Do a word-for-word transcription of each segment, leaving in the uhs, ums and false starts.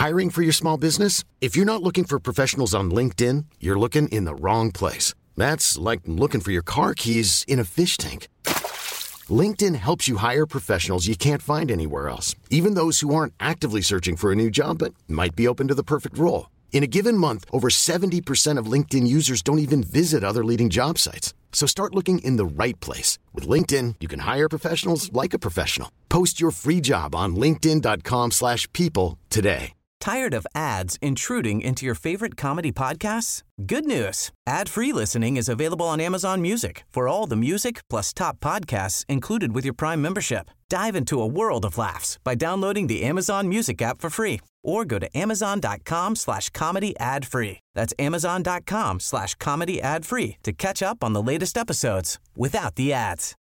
Hiring for your small business? If you're not looking for professionals on LinkedIn, you're looking in the wrong place. That's like looking for your car keys in a fish tank. LinkedIn helps you hire professionals you can't find anywhere else, even those who aren't actively searching for a new job but might be open to the perfect role. In a given month, over seventy percent of LinkedIn users don't even visit other leading job sites. So start looking in the right place. With LinkedIn, you can hire professionals like a professional. Post your free job on linkedin.com slash people today. Tired of ads intruding into your favorite comedy podcasts? Good news. Ad-free listening is available on Amazon Music for all the music plus top podcasts included with your Prime membership. Dive into a world of laughs by downloading the Amazon Music app for free or go to amazon.com slash comedy ad free. That's amazon.com slash comedy ad free to catch up on the latest episodes without the ads.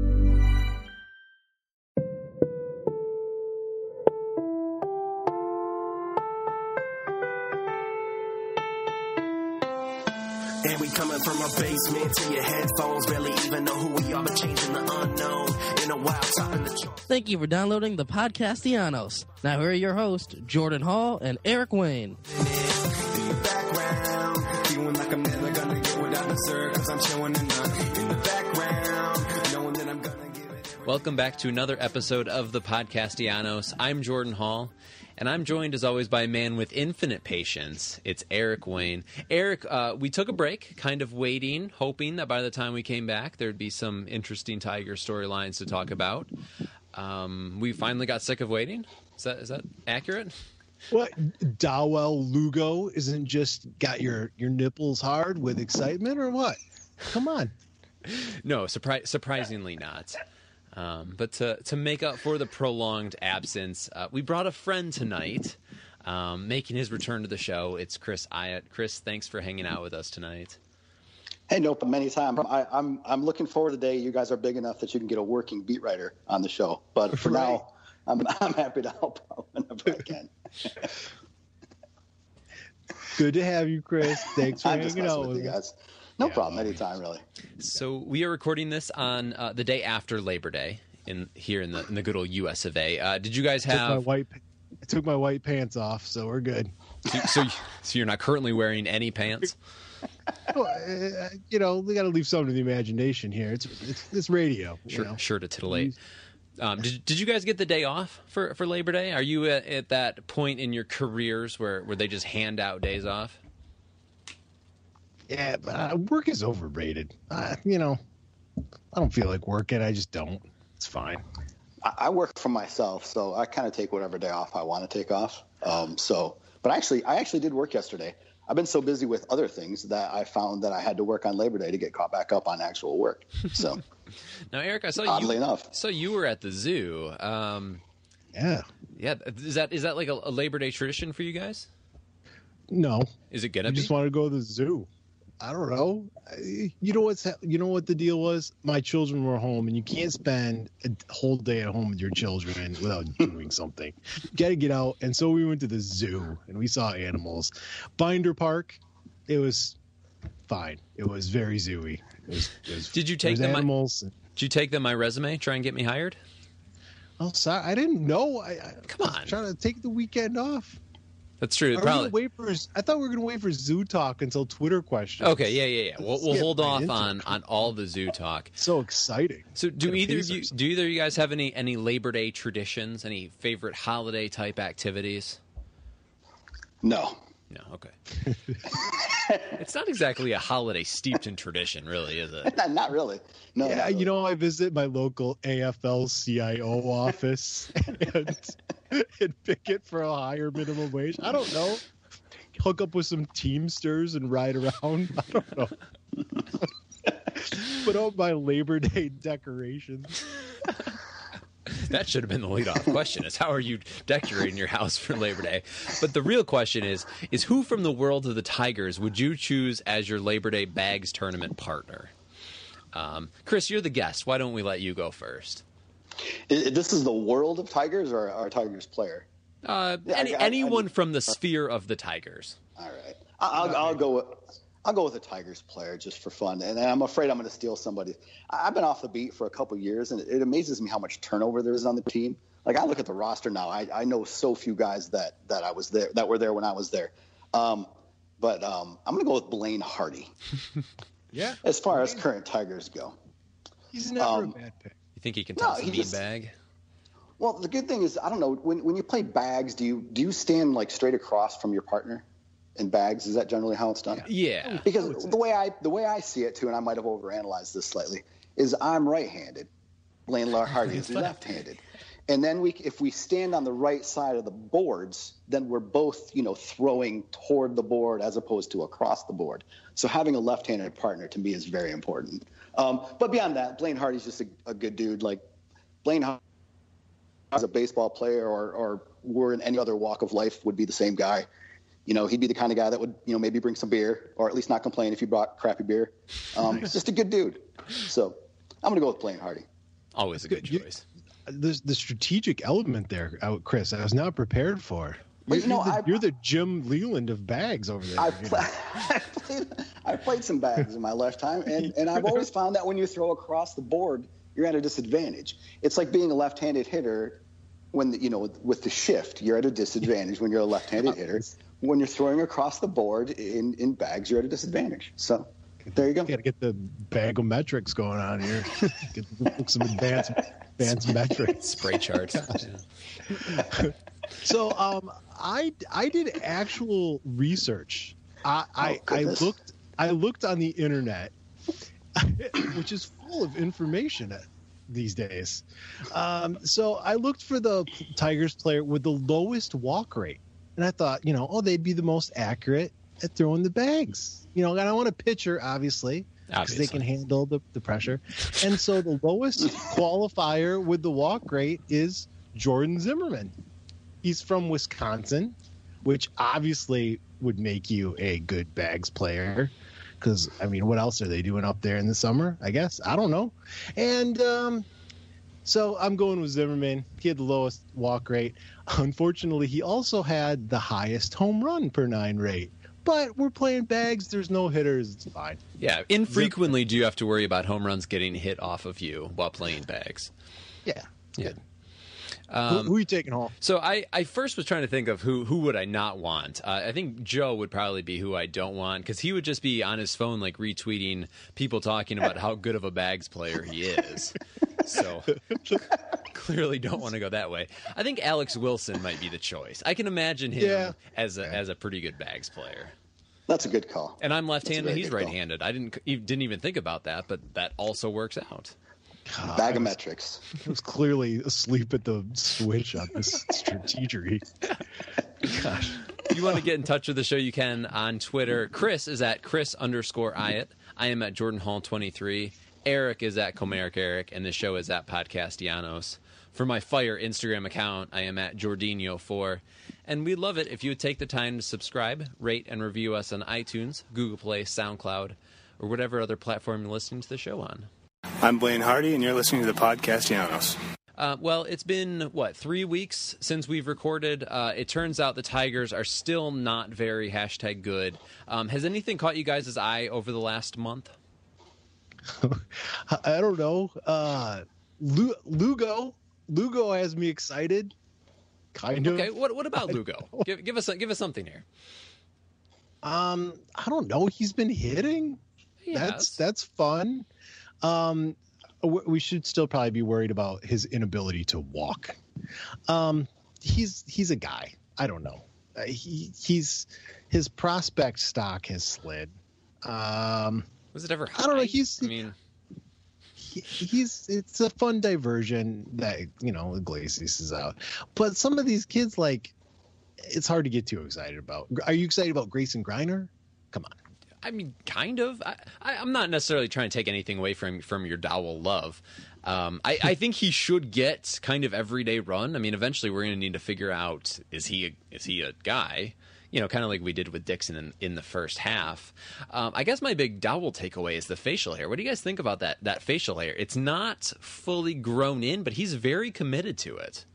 And we coming from a basement to your headphones, barely even know who we are, but changing the unknown in a wild topping the chart. Thank you for downloading the Podcastianos. Now here are your hosts, Jordan Hall and Eric Wayne. Background, feeling like I'm never gonna get what I deserve, cause I'm chilling in the, in the background, knowing that I'm gonna give it. Welcome back to another episode of the Podcastianos. I'm Jordan Hall. And I'm joined, as always, by a man with infinite patience. It's Eric Wayne. Eric, uh, we took a break, kind of waiting, hoping that by the time we came back, there'd be some interesting Tiger storylines to talk about. Um, we finally got sick of waiting. Is that is that accurate? What, Dawel Lugo isn't just got your, your nipples hard with excitement, or what? Come on. No, surpri- surprisingly not. Um, but to, to make up for the prolonged absence, uh, we brought a friend tonight, um, making his return to the show. It's Chris Ayat. Chris, thanks for hanging out with us tonight. Hey, no problem. Anytime. I, I'm I'm looking forward to the day you guys are big enough that you can get a working beat writer on the show. But for right. now, I'm I'm happy to help out whenever I can. Good to have you, Chris. Thanks for I'm just hanging messing out with with you us. guys. No Yeah, problem. well, Anytime, really. So we are recording this on uh, the day after Labor Day in here in the in the good old U S of A. Uh, did you guys Took my have? white, I took my white pants off, so we're good. So, so so you're not currently wearing any pants? Well, uh, you know, we got to leave some to the imagination here. It's it's, it's radio. You Sure, know? sure to titillate. Um, did did you guys get the day off for, for Labor Day? Are you at, at that point in your careers where, where they just hand out days off? Yeah, but uh, work is overrated. Uh, you know, I don't feel like working. I just don't. It's fine. I, I work for myself, so I kind of take whatever day off I want to take off. Um, so, but actually, I actually did work yesterday. I've been so busy with other things that I found that I had to work on Labor Day to get caught back up on actual work. So, now, Eric, I saw oddly you. enough, So you were at the zoo. Um, Yeah. yeah, is that is that like a, a Labor Day tradition for you guys? No. Is it gonna I be? just want to go to the zoo. I don't know. You know what's you know what the deal was? My children were home, and you can't spend a whole day at home with your children without doing something. You got to get out, and so we went to the zoo and we saw animals. Binder Park, it was fine. It was very zooey. It was, it was, Did you take there was them? animals? Did you take them my resume? Try and get me hired? Oh, sorry, I didn't know. I, I Come was on. trying to take the weekend off. That's true. Are Probably. we gonna wait for? I thought we were going to wait for zoo talk until Twitter questions. Okay, yeah, yeah, yeah. We'll, we'll Let's hold get right off into on, it. on all the zoo talk. So exciting. So, do Gotta either pace of you ourselves. do either of you guys have any any Labor Day traditions? Any favorite holiday type activities? no. No. Okay. It's not exactly a holiday steeped in tradition, really, is it? Not, not really. No. Yeah, not really. you know, I visit my local A F L C I O office and, and picket for a higher minimum wage. I don't know. Hook up with some Teamsters and ride around. I don't know. Put out my Labor Day decorations. That should have been the lead-off question: is how are you decorating your house for Labor Day? But the real question is: is who from the world of the Tigers would you choose as your Labor Day bags tournament partner? Um, Chris, you're the guest. Why don't we let you go first? I- This is the world of Tigers or our Tigers player? Uh, Yeah, any, I- I- anyone I- from the sphere of the Tigers. All right. I- I'll, I'll go with I'll go with a Tigers player just for fun, and I'm afraid I'm going to steal somebody. I- I've been off the beat for a couple years, and it, it amazes me how much turnover there is on the team. like I look at the roster now, I, I know so few guys that that I was there that were there when I was there. Um, but um, I'm gonna go with Blaine Hardy. Yeah. As far as current Tigers go, he's never Um, a bad pick. You think he can No, toss a he bean just- bag? well, the good thing is I don't know when when you play bags, do you do you stand like straight across from your partner in bags? Is that generally how it's done? Yeah. Because the way I the way I see it too, and I might have overanalyzed this slightly, is I'm right-handed. Blaine Hardy is left-handed. And then we, if we stand on the right side of the boards, then we're both, you know, throwing toward the board as opposed to across the board. So having a left-handed partner to me is very important. Um, but beyond that, Blaine Hardy's just a, a good dude. Like Blaine Hardy as a baseball player or, or were in any other walk of life would be the same guy. You know, he'd be the kind of guy that would, you know, maybe bring some beer or at least not complain if you brought crappy beer. Um, He's just a good dude. So I'm going to go with Blaine Hardy. Always a good You- choice. There's the strategic element there, uh, Chris. I was not prepared for. Well, You're, you know, you're, the, I- you're the Jim Leland of bags over there. I've, you pla- know. I've, played, I've played some bags in my lifetime, and, and I've always found that when you throw across the board, you're at a disadvantage. It's like being a left-handed hitter when, the, you know, with the shift, you're at a disadvantage when you're a left-handed hitter. When you're throwing across the board in, in bags, you're at a disadvantage. So there you go. Got to get the bagometrics going on here. Get some advanced advanced metrics. Spray chart. Yeah. So um, I I did actual research. I I, Oh, I goodness. looked I looked on the internet, which is full of information these days. Um, so I looked for the Tigers player with the lowest walk rate, and I thought, you know, oh, they'd be the most accurate at throwing the bags. You know, and I want a pitcher, obviously. Because they Obviously. can handle the, the pressure. And so the lowest qualifier with the walk rate is Jordan Zimmerman. He's from Wisconsin, which obviously would make you a good bags player. Because, I mean, what else are they doing up there in the summer? I guess. I don't know. And um, so I'm going with Zimmerman. He had the lowest walk rate. Unfortunately, he also had the highest home run per nine rate. But we're playing bags. There's no hitters. It's fine. Yeah. Infrequently do you have to worry about home runs getting hit off of you while playing bags. Yeah. Yeah. who, Um, who are you taking home? So I, I first was trying to think of who who would I not want. Uh, I think Joe would probably be who I don't want because he would just be on his phone like retweeting people talking about how good of a bags player he is. So clearly don't want to go that way. I think Alex Wilson might be the choice. I can imagine him Yeah. as a as a pretty good bags player. That's a good call. And I'm left-handed. very He's good call. right-handed. I didn't you didn't even think about that, but that also works out. Bagometrics. I was clearly asleep at the switch on this strategery. Gosh. If you want to get in touch with the show, you can on Twitter. Chris is at Chris underscore Iat. I am at Jordan Hall twenty-three. Eric is at Comeric Eric, and the show is at Podcastianos. For my Fire Instagram account, I am at Jordinho four. And we'd love it if you would take the time to subscribe, rate, and review us on iTunes, Google Play, SoundCloud, or whatever other platform you're listening to the show on. I'm Blaine Hardy, and you're listening to the Podcastianos. Uh, well, it's been, what, three weeks since we've recorded. Uh, it turns out the Tigers are still not very hashtag good. Um, has anything caught you guys' eye over the last month? I don't know. Uh, Lu- Lugo. Lugo has me excited. Kind of. Okay, what what about Lugo? Give, give us give us something here. Um, I don't know. He's been hitting. He that's has. that's fun. Um, w- we should still probably be worried about his inability to walk. Um, he's he's a guy. I don't know. Uh, he he's his prospect stock has slid. Um, Was it ever high? I don't know, he's- I mean, he, he's it's a fun diversion that you know Iglesias is out, but some of these kids like it's hard to get too excited about. Are you excited about Grayson Griner? Come on. I mean, kind of. I, I, I'm not necessarily trying to take anything away from from your Dowell love. Um, I, I think he should get kind of everyday run. I mean, eventually we're going to need to figure out is he a, is he a guy? You know, kind of like we did with Dixon in, in the first half. Um, I guess my big Dowell takeaway is the facial hair. What do you guys think about that that facial hair? It's not fully grown in, but he's very committed to it.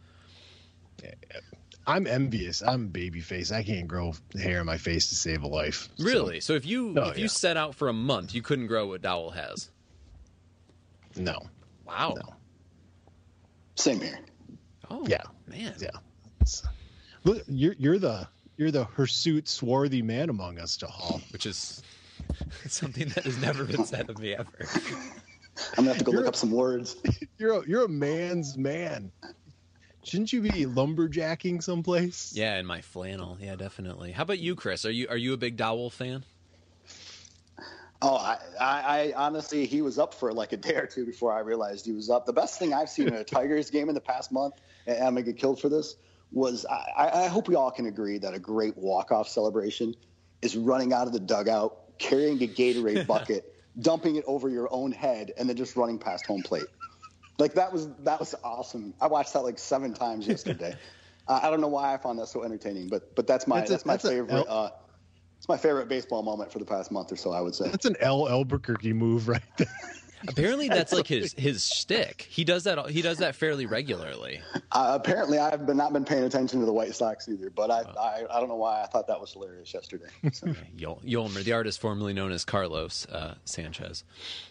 I'm envious. I'm babyface. I can't grow hair in my face to save a life. So, Really? So if you Oh, if you yeah. set out for a month, you couldn't grow what Dowell has. no. Wow. No. Same here. Oh, yeah, man. Yeah. It's, look, you're you're the you're the hirsute swarthy man among us, Jahal. Which is something that has never been said of me ever. I'm gonna have to go You're look a- up some words. You're a, you're a man's man. Shouldn't you be lumberjacking someplace? Yeah, in my flannel. Yeah, definitely. How about you, Chris? Are you are you a big Dowell fan? Oh, I, I, I honestly, he was up for like a day or two before I realized he was up. The best thing I've seen in a Tigers game in the past month, and I'm gonna get killed for this, was I, I hope we all can agree that a great walk-off celebration is running out of the dugout, carrying a Gatorade bucket, dumping it over your own head, and then just running past home plate. Like that was that was awesome. I watched that like seven times yesterday. uh, I don't know why I found that so entertaining, but but that's my That's that's, a- my that's a- favorite. Uh, it's my favorite baseball moment for the past month or so, I would say. That's an L. Albuquerque move right there. Apparently, that's like his his shtick. He does that. He does that fairly regularly. Uh, apparently, I've been not been paying attention to the White Sox either, but I, I I don't know why I thought that was hilarious yesterday. So. Yol- Yolmer, the artist formerly known as Carlos uh, Sanchez.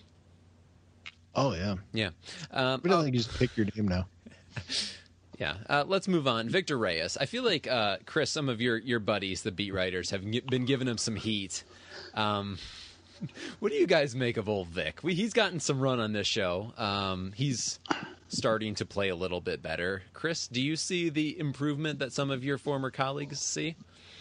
Oh yeah. Yeah. Um, We don't oh, think you just pick your name now. yeah. Uh, let's move on. Victor Reyes. I feel like uh, Chris, some of your your buddies, the beat writers, have g- been giving him some heat. Um, what do you guys make of old Vic? We, he's gotten some run on this show. Um, he's starting to play a little bit better. Chris, do you see the improvement that some of your former colleagues see?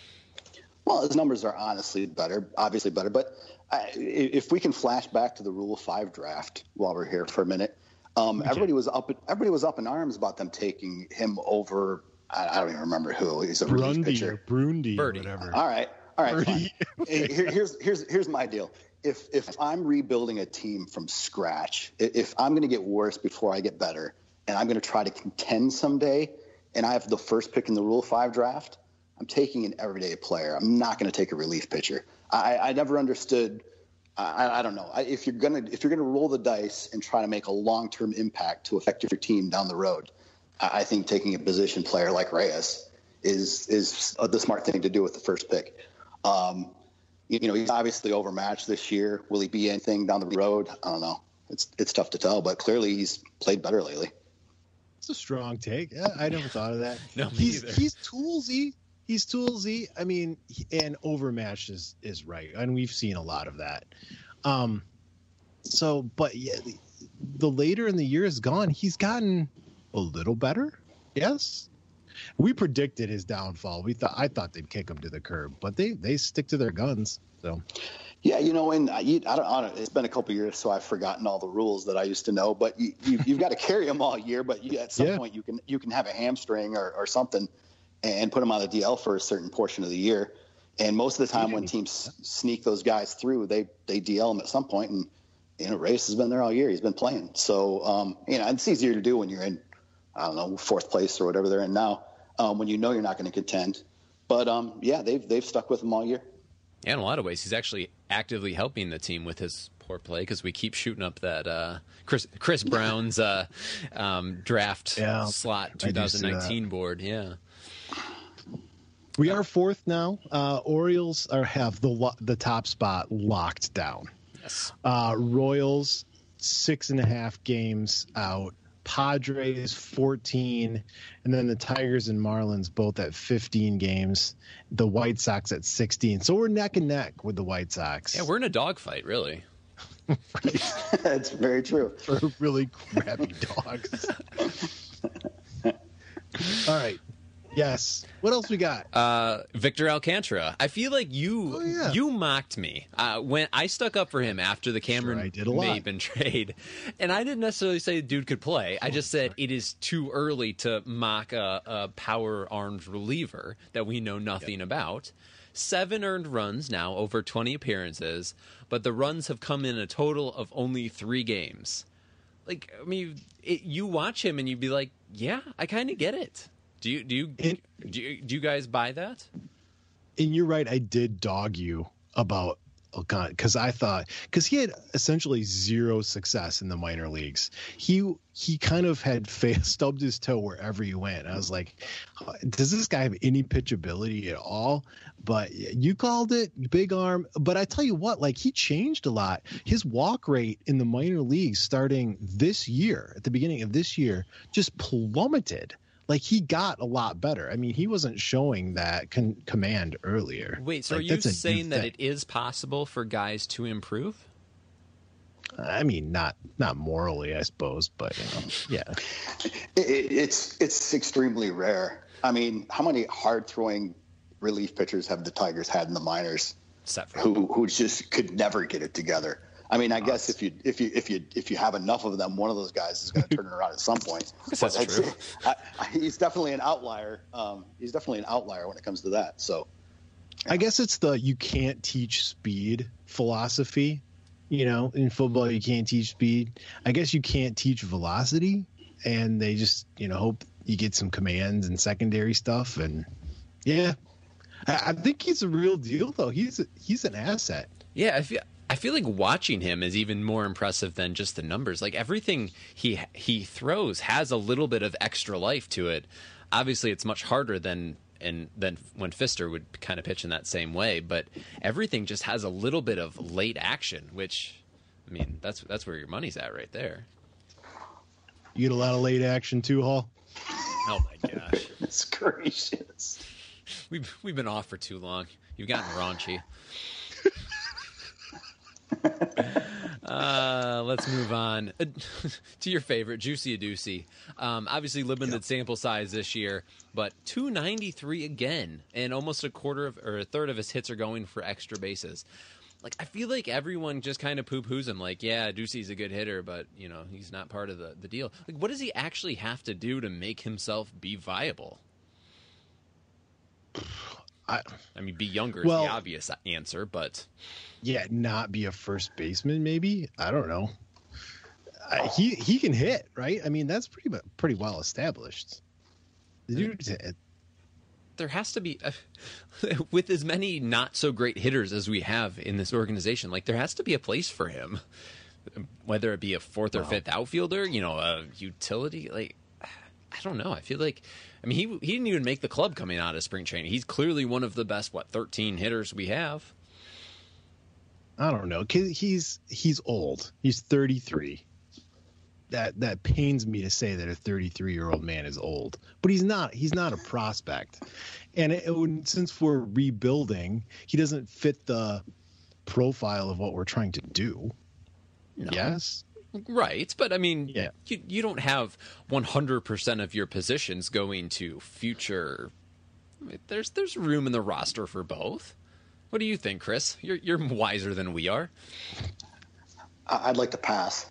Well, his numbers are honestly better, obviously better. But I, if we can flash back to the Rule Five draft while we're here for a minute, um, everybody was up. Everybody was up in arms about them taking him over. I, I don't even remember who. He's a relief Brundy or pitcher. Brundy or Birdie. whatever. All right, all right. Birdie. Fine. Hey, here, here's here's here's my deal. If if I'm rebuilding a team from scratch, i- if I'm going to get worse before I get better, and I'm going to try to contend someday, and I have the first pick in the Rule Five draft, I'm taking an everyday player. I'm not going to take a relief pitcher. I, I never understood. I, I don't know. I, if you're gonna if you're gonna roll the dice and try to make a long term impact to affect your team down the road, I, I think taking a position player like Reyes is is the smart thing to do with the first pick. Um, you, you know, he's obviously overmatched this year. Will he be anything down the road? I don't know. It's it's tough to tell, but clearly he's played better lately. It's a strong take. Yeah, I never thought of that. No, me he's either. he's toolsy. He's toolsy. I mean, he- and overmatched is is right, and we've seen a lot of that. Um, so, but yeah, the, the later in the year has gone, he's gotten a little better. Yes, we predicted his downfall. We thought I thought they'd kick him to the curb, but they they stick to their guns. So. Yeah, you know, and I, you, I, don't, I don't. It's been a couple of years, so I've forgotten all the rules that I used to know. But you, you, you've got to carry them all year. But you, at some Yeah. point, you can you can have a hamstring or, or something, and put them on the D L for a certain portion of the year. And most of the time, when teams sneak those guys through, they they D L them at some point. And you know, Reyes has been there all year. He's been playing. So um, you know, it's easier to do when you're in, I don't know, fourth place or whatever they're in now, um, when you know you're not going to contend. But um, yeah, they've they've stuck with him all year. Yeah, in a lot of ways, he's actually actively helping the team with his poor play because we keep shooting up that uh, Chris Chris Brown's uh, um, draft Yeah, slot I do see twenty nineteen board. Yeah, We are fourth now. Uh, Orioles are have the lo- the top spot locked down. yes. Uh, Royals six and a half games out. Padres fourteen, and then the Tigers and Marlins both at fifteen games. The White Sox at sixteen. So we're neck and neck with the White Sox. Yeah, we're in a dogfight, really. That's very true. for really crappy dogs. All right. Yes. What else we got? Uh, Victor Alcantara. I feel like you Oh, yeah. you mocked me uh, when I stuck up for him after the Cameron Sure, I did a lot. Maben trade, and I didn't necessarily say the dude could play. I just said it is too early to mock a, a power armed reliever that we know nothing about. Seven earned runs now, over twenty appearances, but the runs have come in a total of only three games. Like, I mean, it, you watch him and you'd be like, yeah, I kind of get it. Do you do you, And- do you do you guys buy that? And you're right. I did dog you about Alcantara because I thought because he had essentially zero success in the minor leagues. He he kind of had fa- stubbed his toe wherever he went. I was like, does this guy have any pitchability at all? But you called it big arm. But I tell you what, like he changed a lot. His walk rate in the minor leagues starting this year, at the beginning of this year, just plummeted. like he got a lot better. I mean, he wasn't showing that con- command earlier. Wait, so like, are you that's a saying new that thing. it is possible for guys to improve? I mean, not not morally, I suppose, but you know, yeah. It, it's it's extremely rare. I mean, how many hard throwing relief pitchers have the Tigers had in the minors Except for who who just could never get it together? I mean, I guess if you if you if you if you have enough of them, one of those guys is going to turn it around at some point. That's But true. I, I, he's definitely an outlier. Um, he's definitely an outlier when it comes to that. So, I guess it's the you can't teach speed philosophy. You know, in football, you can't teach speed. I guess you can't teach velocity, and they just, you know, hope you get some commands and secondary stuff. And yeah, I, I think he's a real deal, though. He's a, he's an asset. Yeah, I feel I feel like watching him is even more impressive than just the numbers. Like everything he he throws has a little bit of extra life to it. Obviously, it's much harder than and than when Pfister would kind of pitch in that same way, but everything just has a little bit of late action, which I mean, that's that's where your money's at right there. You get a lot of late action too, Hall. Oh my gosh. it's gracious. We've we've been off for too long. You've gotten raunchy. Uh, let's move on to your favorite, Juicy Aducey. Um, obviously limited yep. sample size this year, but two ninety-three again, and almost a quarter of or a third of his hits are going for extra bases. Like, I feel like everyone just kind of poo-poos him, like, yeah, Aducey's a good hitter, but, you know, he's not part of the, the deal. Like, what does he actually have to do to make himself be viable? I, I mean, be younger well, is the obvious answer, but... Yeah, not be a first baseman, maybe. I don't know. I, he he can hit, right? I mean, that's pretty pretty well established. The dude's hit. There has to be, uh, with as many not so great hitters as we have in this organization, like there has to be a place for him, whether it be a fourth or wow. fifth outfielder, you know, a utility. Like, I don't know. I feel like, I mean, he he didn't even make the club coming out of spring training. He's clearly one of the best, what, thirteen hitters we have. I don't know. He's he's old. He's thirty-three. That that pains me to say that a thirty-three-year-old man is old, but he's not. He's not a prospect. And it, it, since we're rebuilding, he doesn't fit the profile of what we're trying to do. No. Yes. Right, but I mean, yeah. you you don't have one hundred percent of your positions going to future. There's there's room in the roster for both. What do you think, Chris? You're you're wiser than we are. I'd like to pass.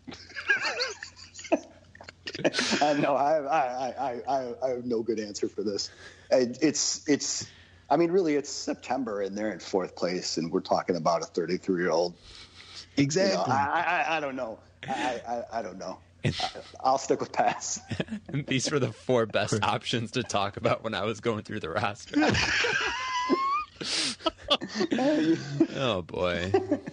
uh, no, I, I, I, I, I have no good answer for this. It's it's. I mean, really, it's September and they're in fourth place, and we're talking about a thirty-three-year-old. Exactly. You know, I, I I don't know. I I, I don't know. I, I'll stick with pass. And these were the four best options to talk about when I was going through the roster. Oh boy.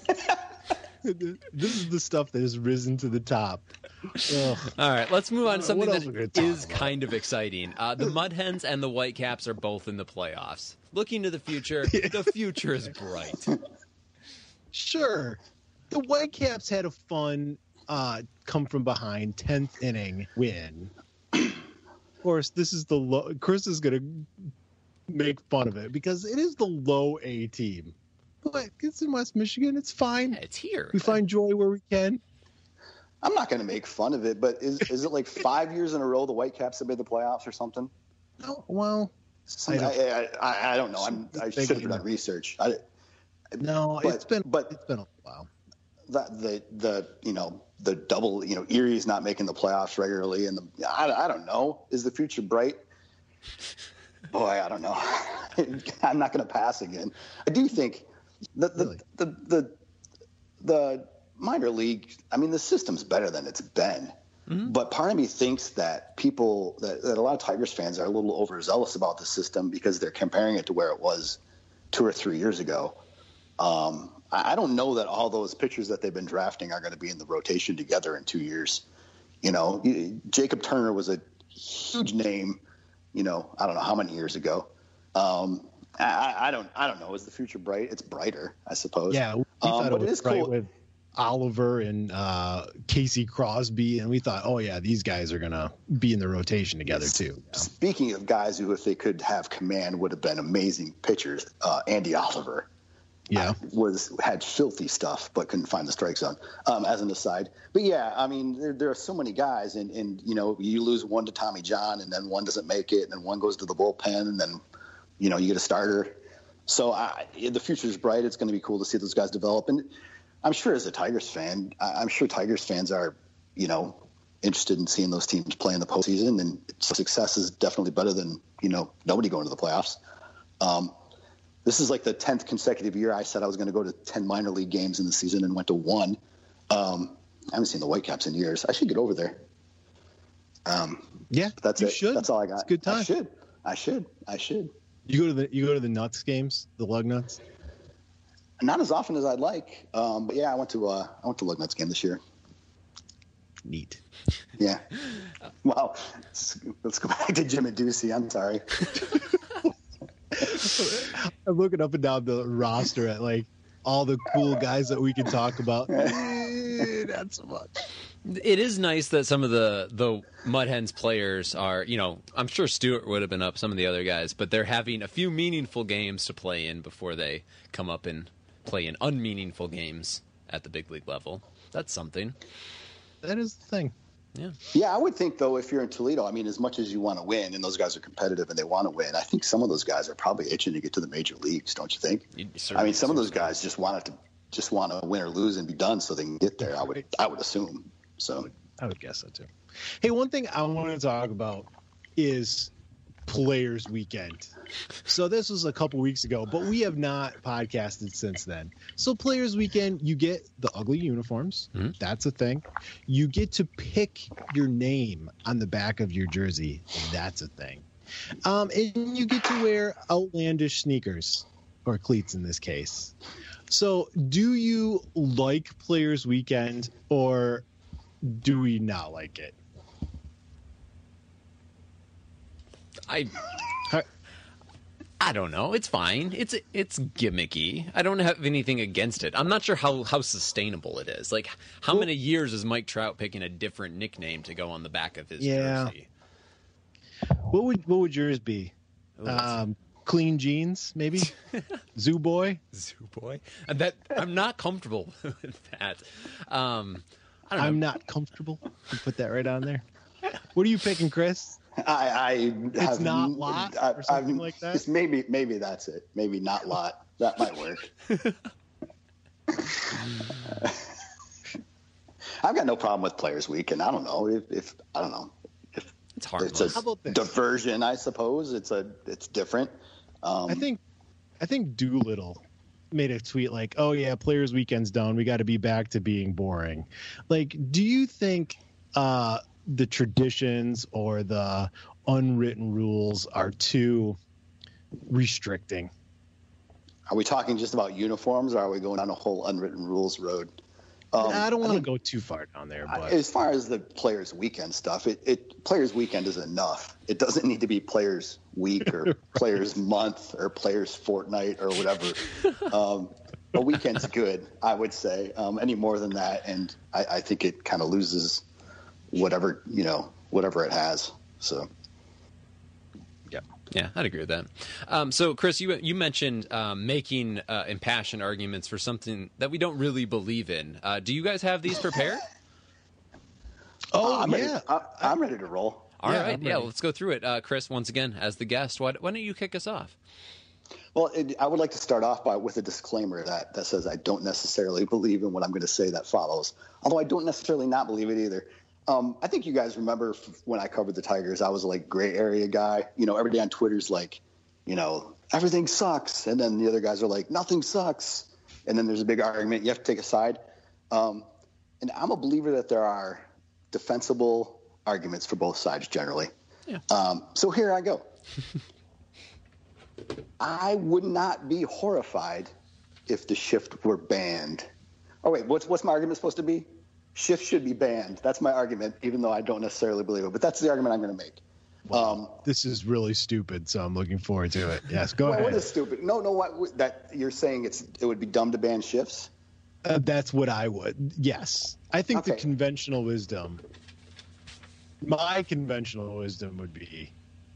This is the stuff that has risen to the top. Ugh. All right, let's move on to something that is about? kind of exciting. Uh, the Mud Hens and the Whitecaps are both in the playoffs. Looking to the future, the future is bright. Sure. The Whitecaps had a fun uh, come from behind tenth inning win. Of course, this is the low. Chris is going to make fun of it because it is the low A team. But it's in West Michigan. It's fine. Yeah, it's here. We find joy where we can. I'm not going to make fun of it, but is is it like five years in a row the Whitecaps have made the playoffs or something? No, well, I don't, I, I, I don't know. I'm, I should have done research. I, no, but, it's been but it's been a while. The, the the you know the double you know Erie's not making the playoffs regularly, and the I, I don't know. Is the future bright? Boy, I don't know. I'm not going to pass again. I do think the the, Really? the the the minor league. I mean, the system's better than it's been. Mm-hmm. But part of me thinks that people that, that a lot of Tigers fans are a little overzealous about the system because they're comparing it to where it was two or three years ago. Um, I, I don't know that all those pitchers that they've been drafting are going to be in the rotation together in two years. You know, Jacob Turner was a huge name. You know, I don't know how many years ago. Um, I, I don't. I don't know. Is the future bright? It's brighter, I suppose. Yeah, we um, thought but it was it is bright cool. with Oliver and uh, Casey Crosby, and we thought, oh yeah, these guys are gonna be in the rotation together too. You know? Speaking of guys who, if they could have command, would have been amazing pitchers, uh, Andy Oliver, yeah, uh, was had filthy stuff, but couldn't find the strike zone. Um, as an aside, but yeah, I mean, there, there are so many guys, and and you know, you lose one to Tommy John, and then one doesn't make it, and then one goes to the bullpen, and then you know you get a starter. So I, the future is bright. It's going to be cool to see those guys develop, and I'm sure as a Tigers fan, I'm sure Tigers fans are, you know, interested in seeing those teams play in the postseason, and success is definitely better than, you know, nobody going to the playoffs. Um, this is like the tenth consecutive year I said I was going to go to ten minor league games in the season and went to one. Um, I haven't seen the Whitecaps in years. I should get over there. Um, yeah, that's you it. Should. That's all I got. It's a good time. I should. I should. I should. You go to the you go to the Nuts games, the Lug Nuts. Not as often as I'd like, um, but yeah, I went to uh, I went to Lug Nuts game this year. Neat. Yeah. Well, let's, let's go back to Jim and Ducey. I'm sorry. I'm looking up and down the roster at like all the cool guys that we can talk about. Eh, not so much. It is nice that some of the the Mud Hens players are, you know, I'm sure Stewart would have been up, some of the other guys, but they're having a few meaningful games to play in before they come up and play in unmeaningful games at the big league level. That's something. That is the thing. Yeah. Yeah, I would think, though, if you're in Toledo, I mean, as much as you want to win, and those guys are competitive and they want to win, I think some of those guys are probably itching to get to the major leagues, don't you think? I mean, some of those guys just want to just want to win or lose and be done so they can get there. I would I would assume. So I would guess so too. Hey, one thing I want to talk about is Players Weekend. So this was a couple weeks ago, but we have not podcasted since then. So Players Weekend, you get the ugly uniforms. Mm-hmm. That's a thing. You get to pick your name on the back of your jersey. That's a thing. Um, and you get to wear outlandish sneakers, or cleats in this case. So do you like Players Weekend, or do we not like it? I I don't know. It's fine. It's it's gimmicky. I don't have anything against it. I'm not sure how, how sustainable it is. Like, how well, many years is Mike Trout picking a different nickname to go on the back of his yeah. jersey? What would what would yours be? Um, clean jeans, maybe? Zoo Boy? Zoo Boy? That I'm not comfortable with that. Um, I don't know. I'm not comfortable. You put that right on there. What are you picking, Chris? I, I it's have, not lot I, or something I've, like that. Maybe, maybe that's it. Maybe not lot. That might work. I've got no problem with Players Weekend. I don't know if, if I don't know if it's hard. It's a diversion, I suppose. It's a it's different. Um, I think I think Doolittle made a tweet like, "Oh yeah, Players Weekend's done. We got to be back to being boring." Like, do you think? Uh, the traditions or the unwritten rules are too restricting? Are we talking just about uniforms, or are we going on a whole unwritten rules road? Um, I don't want to go too far down there. But as far as the Players Weekend stuff, it, it Players Weekend is enough. It doesn't need to be Players Week or Players Month or Players Fortnight or whatever. Um, a weekend's good, I would say. Um, any more than that, and I, I think it kind of loses whatever, you know, whatever it has. So, yeah, yeah, I'd agree with that. Um, so, Chris, you you mentioned um, making uh, impassioned arguments for something that we don't really believe in. Uh, do you guys have these prepared? oh, uh, I'm yeah, ready, I, I'm ready to roll. All yeah, right, yeah, let's go through it. Uh, Chris, once again, as the guest, why, why don't you kick us off? Well, it, I would like to start off by with a disclaimer that, that says I don't necessarily believe in what I'm going to say that follows, although I don't necessarily not believe it either. Um, I think you guys remember f- when I covered the Tigers, I was a like gray area guy. You know, every day on Twitter's like, you know, everything sucks. And then the other guys are like, nothing sucks. And then there's a big argument. You have to take a side. Um, and I'm a believer that there are defensible arguments for both sides generally. Yeah. Um, so here I go. I would not be horrified if the shift were banned. Oh, wait, what's, what's my argument supposed to be? Shift should be banned. That's my argument, even though I don't necessarily believe it. But that's the argument I'm going to make. Wow. Um, this is really stupid, so I'm looking forward to it. Yes, go well, ahead. What is stupid? No, no. What that you're saying? It's it would be dumb to ban shifts. Uh, that's what I would. Yes. I think Okay. the conventional wisdom, my conventional wisdom would be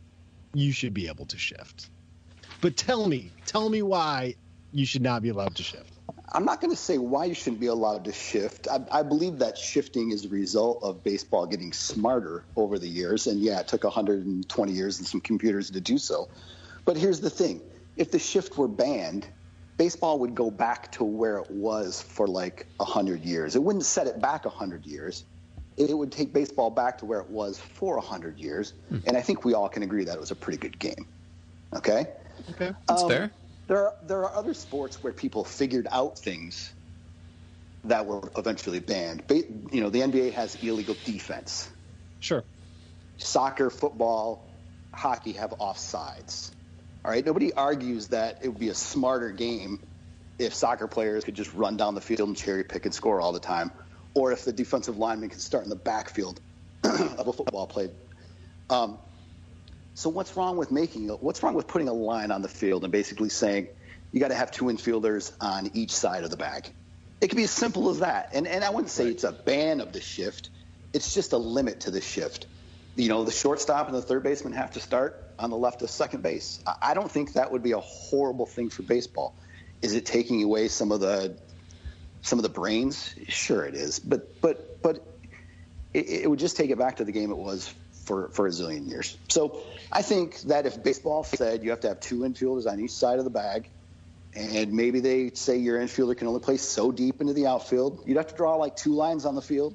you should be able to shift. But tell me, tell me why you should not be allowed to shift. I'm not going to say why you shouldn't be allowed to shift. I, I believe that shifting is a result of baseball getting smarter over the years. And yeah, it took one hundred twenty years and some computers to do so. But here's the thing. If the shift were banned, baseball would go back to where it was for like one hundred years. It wouldn't set it back one hundred years. It would take baseball back to where it was for one hundred years. Hmm. And I think we all can agree that it was a pretty good game. Okay? Okay. That's Um, fair. There are, there are other sports where people figured out things that were eventually banned. Ba- you know, the N B A has illegal defense. Sure. Soccer, football, hockey have offsides. All right, nobody argues that it would be a smarter game if soccer players could just run down the field and cherry pick and score all the time, or if the defensive lineman could start in the backfield of a football play. Um, so what's wrong with making what's wrong with putting a line on the field and basically saying you got to have two infielders on each side of the bag? It could be as simple as that. And and I wouldn't say it's a ban of the shift. It's just a limit to the shift. You know, the shortstop and the third baseman have to start on the left of second base. I don't think that would be a horrible thing for baseball. Is it taking away some of the some of the brains? Sure, it is. But but but it, it would just take it back to the game it was for, for a zillion years. So I think that if baseball said you have to have two infielders on each side of the bag, and maybe they say your infielder can only play so deep into the outfield, you'd have to draw like two lines on the field,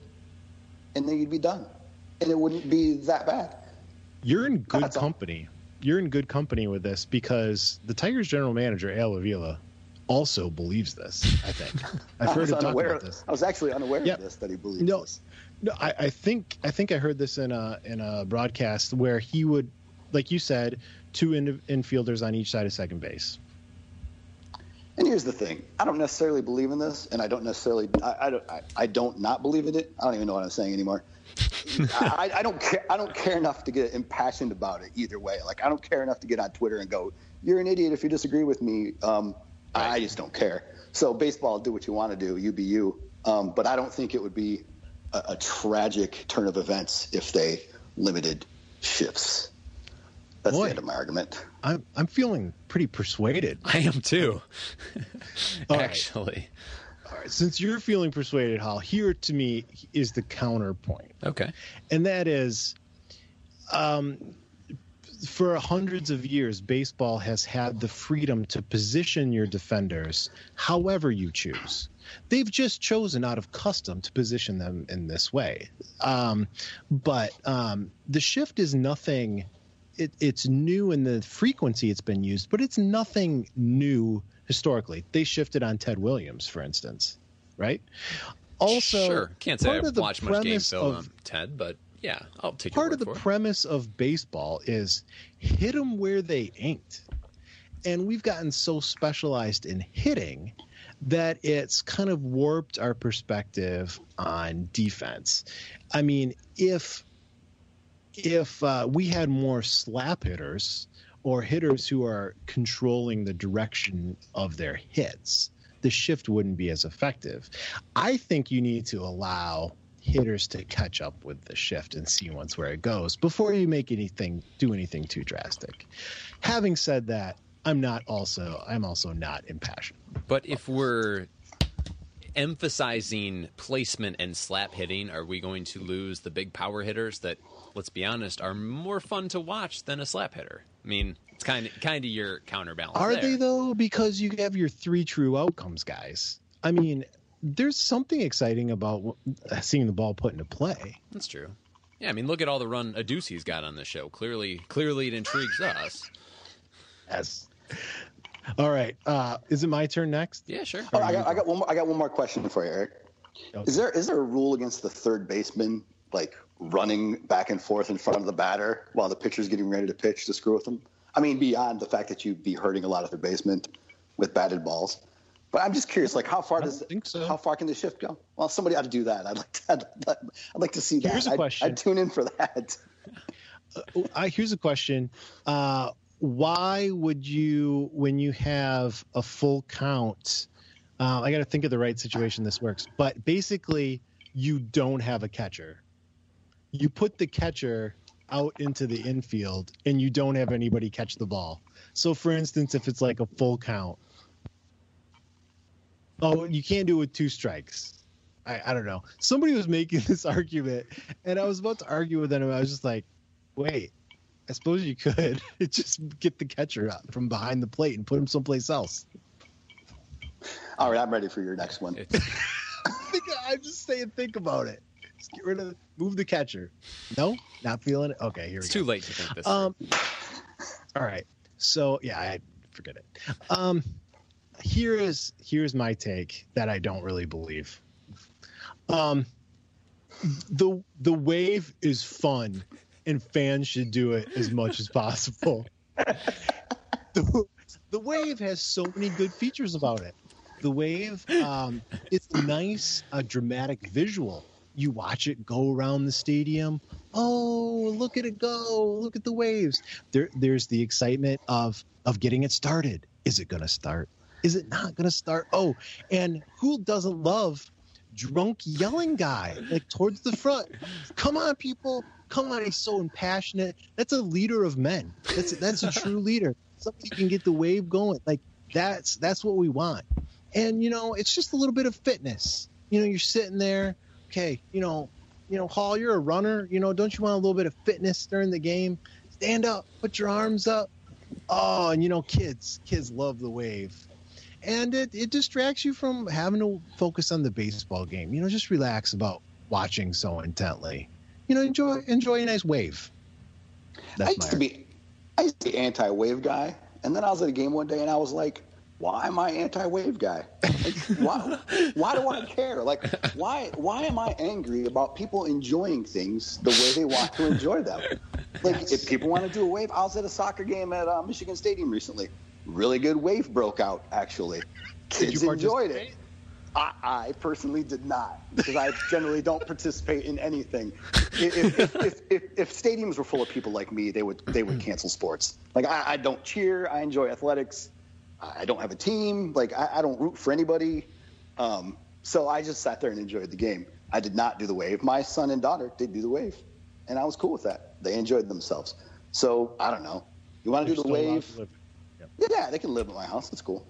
and then you'd be done. And it wouldn't be that bad. You're in good That's all. company. You're in good company with this because the Tigers general manager, Al Avila, also believes this, I think. I've I heard was him talk unaware. about this. I was actually unaware Yep. of this, that he believed No, this. no, I, I think I think I heard this in a in a broadcast where he would, like you said, two in, infielders on each side of second base. And here's the thing: I don't necessarily believe in this, and I don't necessarily, I, I don't, I, I don't not believe in it. I don't even know what I'm saying anymore. I, I don't care. I don't care enough to get impassioned about it either way. Like I don't care enough to get on Twitter and go, "You're an idiot if you disagree with me." Um, I, I just don't care. So baseball, do what you want to do. You be you. Um, but I don't think it would be a, a tragic turn of events if they limited shifts. That's Boy. the end of my argument. I'm I'm feeling pretty persuaded. I am too. All right. Actually. All right, since you're feeling persuaded, Hal, here to me is the counterpoint. Okay. And that is, um, for hundreds of years, baseball has had the freedom to position your defenders however you choose. They've just chosen out of custom to position them in this way. Um, but um, the shift is nothing. It, it's new in the frequency it's been used, but it's nothing new historically. They shifted on Ted Williams, for instance, right? Also, sure. Can't say part I've of the watched much game premise film of- on Ted, but yeah, I'll take your part word of the for it. premise of baseball is hit them where they ain't. And we've gotten so specialized in hitting that it's kind of warped our perspective on defense. I mean, if if uh, we had more slap hitters or hitters who are controlling the direction of their hits, the shift wouldn't be as effective. I think you need to allow hitters to catch up with the shift and see once where it goes before you make anything, do anything too drastic. Having said that, I'm not also, I'm also not impassioned. But if we're emphasizing placement and slap hitting, are we going to lose the big power hitters that, let's be honest, are more fun to watch than a slap hitter? I mean, it's kind of kind of your counterbalance. Are there. they though? Because you have your three true outcomes, guys. I mean, there's something exciting about seeing the ball put into play. That's true. Yeah, I mean, look at all the run Adducci's got on the show. Clearly, clearly, it intrigues us. Yes. All right. Uh, is it my turn next? Yeah, sure. Oh, I got, I got one more. I got one more question for you, Eric. Okay. Is there is there a rule against the third baseman like running back and forth in front of the batter while the pitcher's getting ready to pitch to screw with them? I mean, beyond the fact that you'd be hurting a lot of the basement with batted balls. But I'm just curious, like how far I does don't think so. how far can the shift go? Well, somebody ought to do that. I'd like to. I'd, I'd like to see that. Here's a I'd- question. I'd tune in for that. Uh, I, here's a question. Uh, why would you, when you have a full count, Uh, I got to think of the right situation this works. But basically, you don't have a catcher. You put the catcher out into the infield, and you don't have anybody catch the ball. So, for instance, if it's like a full count, oh, you can't do it with two strikes. I, I don't know. Somebody was making this argument, and I was about to argue with them. And I was just like, wait, I suppose you could just get the catcher out from behind the plate and put him someplace else. All right, I'm ready for your next one. I'm just saying, think about it. Just get rid of, move the catcher. No, not feeling it. Okay, here we It's go. too late to think this. Um, all right. So yeah, I forget it. Um, here is here's my take that I don't really believe. Um, the the wave is fun, and fans should do it as much as possible. the, the wave has so many good features about it. The wave, um, it's a nice, uh, dramatic visual. You watch it go around the stadium. Oh, look at it go! Look at the waves. There, there's the excitement of of getting it started. Is it going to start? Is it not going to start? Oh, and who doesn't love drunk yelling guy like towards the front? Come on, people! Come on! He's so impassionate. That's a leader of men. That's that's a true leader. Somebody who can get the wave going. Like that's that's what we want. And you know, it's just a little bit of fitness. You know, you're sitting there. Okay, you know, you know, Hall, you're a runner. You know, don't you want a little bit of fitness during the game? Stand up, put your arms up. Oh, and you know, kids, kids love the wave. And it, it distracts you from having to focus on the baseball game. You know, just relax about watching so intently. You know, enjoy enjoy a nice wave. That's I used to be I used to be anti-wave guy, and then I was at a game one day and I was like, why am I anti-wave guy? Like, why, why do I care? Like, why why am I angry about people enjoying things the way they want to enjoy them? Like, yes. If people want to do a wave, I was at a soccer game at uh, Michigan Stadium recently. Really good wave broke out, actually. Kids enjoyed it. I, I personally did not, because I generally don't participate in anything. If, if, if, if, if stadiums were full of people like me, they would they would cancel sports. Like, I, I don't cheer. I enjoy athletics. I don't have a team. Like, I, I don't root for anybody. Um, so I just sat there and enjoyed the game. I did not do the wave. My son and daughter did do the wave, and I was cool with that. They enjoyed themselves. So I don't know. You want to do the wave? Yep. Yeah, they can live at my house. That's cool.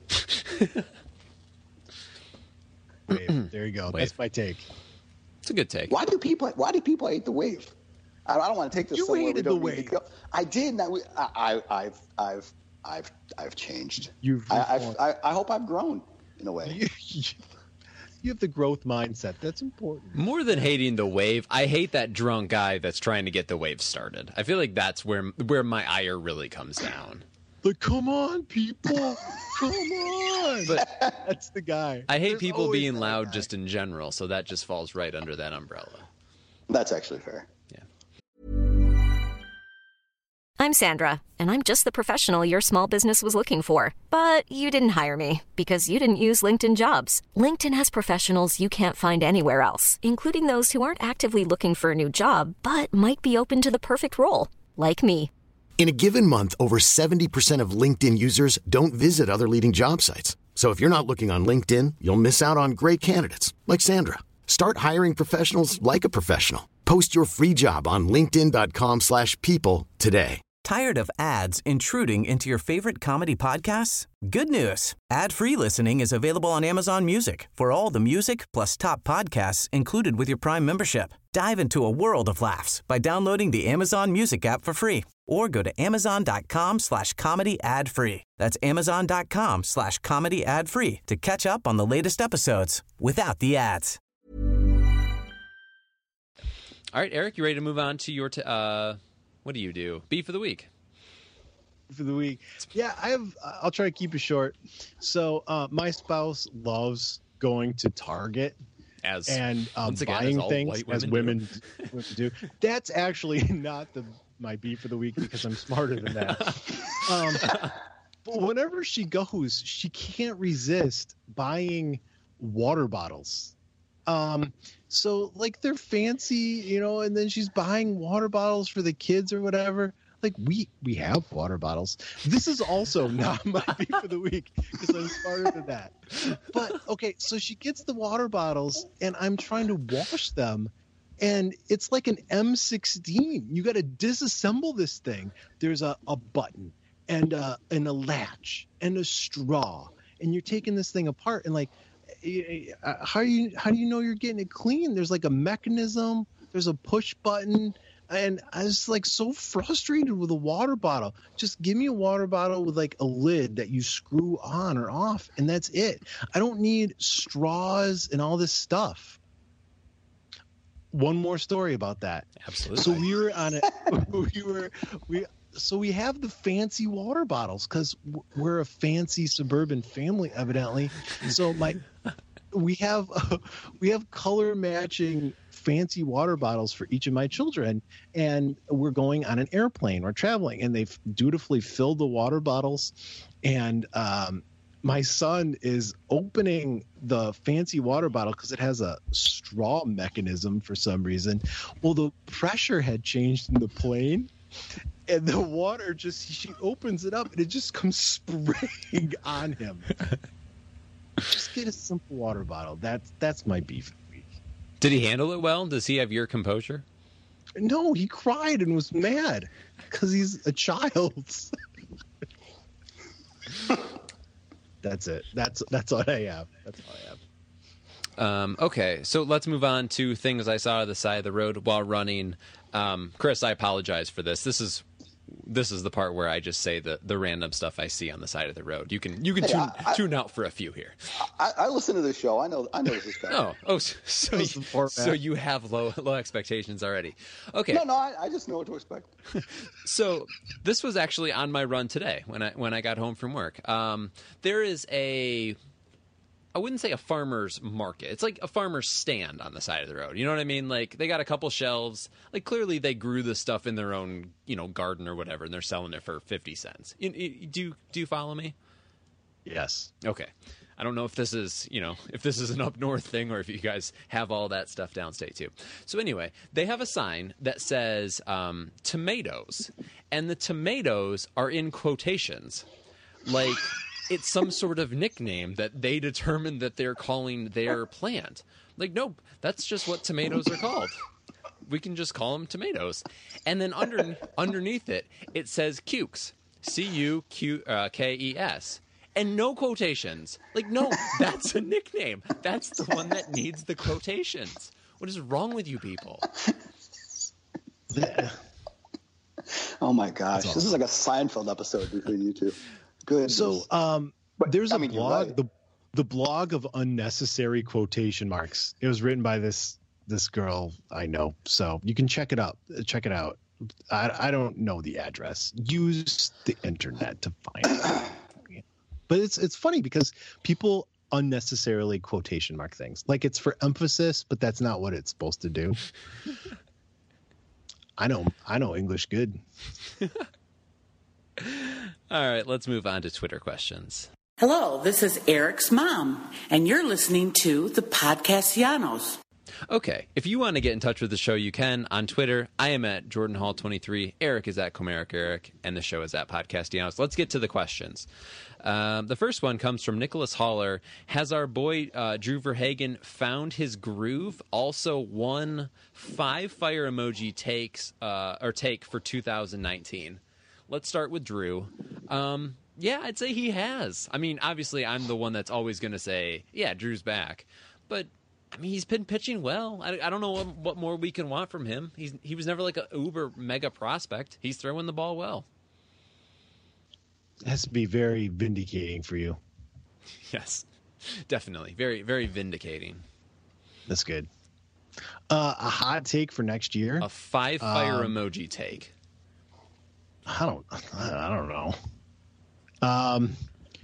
Wave. There you go. Wave. That's my take. It's a good take. Why do people? Why do people hate the wave? I, I don't want to take this You somewhere we hated don't the need to wave. go. I did. And I, I, I've, I've, I've, I've changed. You've I, reformed. I've, I, I hope I've grown in a way. You, you have the growth mindset. That's important. More than hating the wave, I hate that drunk guy that's trying to get the wave started. I feel like that's where where my ire really comes down. Like, come on, people. Come on. But that's the guy. I hate There's people always being that loud guy. just in general, so that just falls right under that umbrella. That's actually fair. I'm Sandra, and I'm just the professional your small business was looking for. But you didn't hire me because you didn't use LinkedIn Jobs. LinkedIn has professionals you can't find anywhere else, including those who aren't actively looking for a new job, but might be open to the perfect role, like me. In a given month, over seventy percent of LinkedIn users don't visit other leading job sites. So if you're not looking on LinkedIn, you'll miss out on great candidates like Sandra. Start hiring professionals like a professional. Post your free job on linkedin dot com slash people today. Tired of ads intruding into your favorite comedy podcasts? Good news. Ad-free listening is available on Amazon Music for all the music plus top podcasts included with your Prime membership. Dive into a world of laughs by downloading the Amazon Music app for free or go to amazon dot com slash comedy ad free. That's amazon dot com slash comedy ad free to catch up on the latest episodes without the ads. All right, Eric, you ready to move on to your... T- uh, what do you do? Beef of the week. For the week. Yeah, I have. I'll try to keep it short. So, uh, my spouse loves going to Target As and um, once again, buying as all things white as women women, women do. That's actually not the my beef of the week because I'm smarter than that. um, but whenever she goes, she can't resist buying water bottles. Um, so like they're fancy, you know, and then she's buying water bottles for the kids or whatever. Like we we have water bottles. This is also not my beef of the week because I'm smarter than that. But okay, so she gets the water bottles and I'm trying to wash them, and it's like an M sixteen. You got to disassemble this thing. There's a, a button and a, and a latch and a straw, and you're taking this thing apart and like, how do you how do you know you're getting it clean? There's like a mechanism. There's a push button. And I was like so frustrated with a water bottle. Just give me a water bottle with like a lid that you screw on or off, and that's it. I don't need straws and all this stuff. One more story about that. Absolutely. So we were on it. we were we. So we have the fancy water bottles because we're a fancy suburban family, evidently. So my, we have uh, we have color matching fancy water bottles for each of my children, and we're going on an airplane. We're traveling, and they've dutifully filled the water bottles, and um, my son is opening the fancy water bottle because it has a straw mechanism for some reason. Well, the pressure had changed in the plane, and the water just, she opens it up and it just comes spraying on him. Just get a simple water bottle. That's that's my beef. Did he handle it well? Does he have your composure? No, he cried and was mad because he's a child. That's it. That's that's all I have. That's all I have. Um, okay, so let's move on to things I saw on the side of the road while running. Um, Chris, I apologize for this. This is this is the part where I just say the, the random stuff I see on the side of the road. You can you can hey, tune, I, I, tune out for a few here. I, I listen to this show. I know I know this is bad. Oh, oh, so so you, so you have low low expectations already. Okay. No, no, I, I just know what to expect. So this was actually on my run today when I when I got home from work. Um, there is a I wouldn't say a farmer's market. It's like a farmer's stand on the side of the road. You know what I mean? Like they got a couple shelves. Like clearly they grew the stuff in their own, you know, garden or whatever, and they're selling it for fifty cents. You, you, do you, do you follow me? Yes. Okay. I don't know if this is, you know, if this is an up north thing or if you guys have all that stuff downstate too. So anyway, they have a sign that says um, tomatoes, and the tomatoes are in quotations. Like it's some sort of nickname that they determined that they're calling their plant. Like, nope, that's just what tomatoes are called. We can just call them tomatoes. And then under, underneath it, it says Cukes, C U Q K E S. And no quotations. Like, no, that's a nickname. That's the one that needs the quotations. What is wrong with you people? Oh, my gosh. This is like a Seinfeld episode between you two. Good. So um, there's a I mean, blog, right. the the blog of unnecessary quotation marks. It was written by this this girl I know, so you can check it out. Check it out. I, I don't know the address. Use the internet to find it. But it's it's funny because people unnecessarily quotation mark things like it's for emphasis, but that's not what it's supposed to do. I know I know English good. All right, let's move on to Twitter questions. Hello, this is Eric's mom, and you're listening to the Podcastianos. Okay, if you want to get in touch with the show, you can on Twitter. I am at Jordan Hall twenty-three. Eric is at Comeric Eric, and the show is at Podcastianos. Let's get to the questions. Um, the first one comes from Nicholas Haller. Has our boy uh, Drew Verhagen found his groove? Also, one five fire emoji takes uh, or take for two thousand nineteen. Let's start with Drew. Um, yeah, I'd say he has. I mean, obviously, I'm the one that's always going to say, yeah, Drew's back. But, I mean, he's been pitching well. I, I don't know what, what more we can want from him. He's He was never like a uber mega prospect. He's throwing the ball well. It has to be very vindicating for you. Yes, definitely. Very, very vindicating. That's good. Uh, a hot take for next year. A five fire um, emoji take. I don't. I don't know. Um.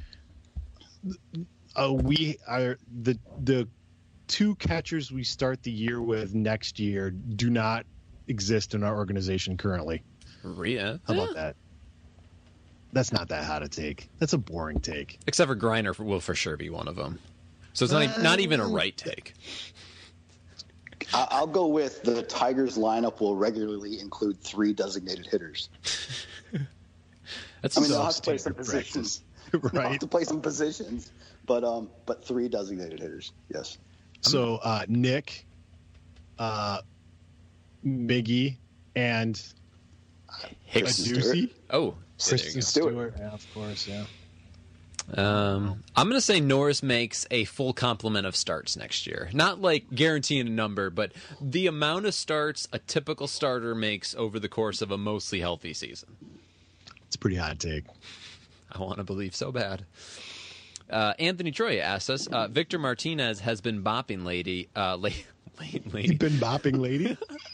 Uh, we are the the two catchers we start the year with next year do not exist in our organization currently. Rhea, how about yeah. that? That's not that hot a take. That's a boring take. Except for Griner will for sure be one of them. So it's not, uh, not even a right take. I- I'll go with the Tigers lineup will regularly include three designated hitters. That's I mean, they'll so have to play some standard positions. practice. They'll have Right. to play some positions, but um, but three designated hitters. Yes. So uh, Nick, uh, Miggy, and Hicks. Ducey. Oh, yeah, there you Kristen go. Stewart. Yeah, of course, yeah. Um, I'm going to say Norris makes a full complement of starts next year. Not like guaranteeing a number, but the amount of starts a typical starter makes over the course of a mostly healthy season. It's a pretty hot take. I want to believe so bad. Uh, Anthony Troya asks us, uh, Victor Martinez has been bopping lady, uh, late, late, lady. You've been bopping, lady.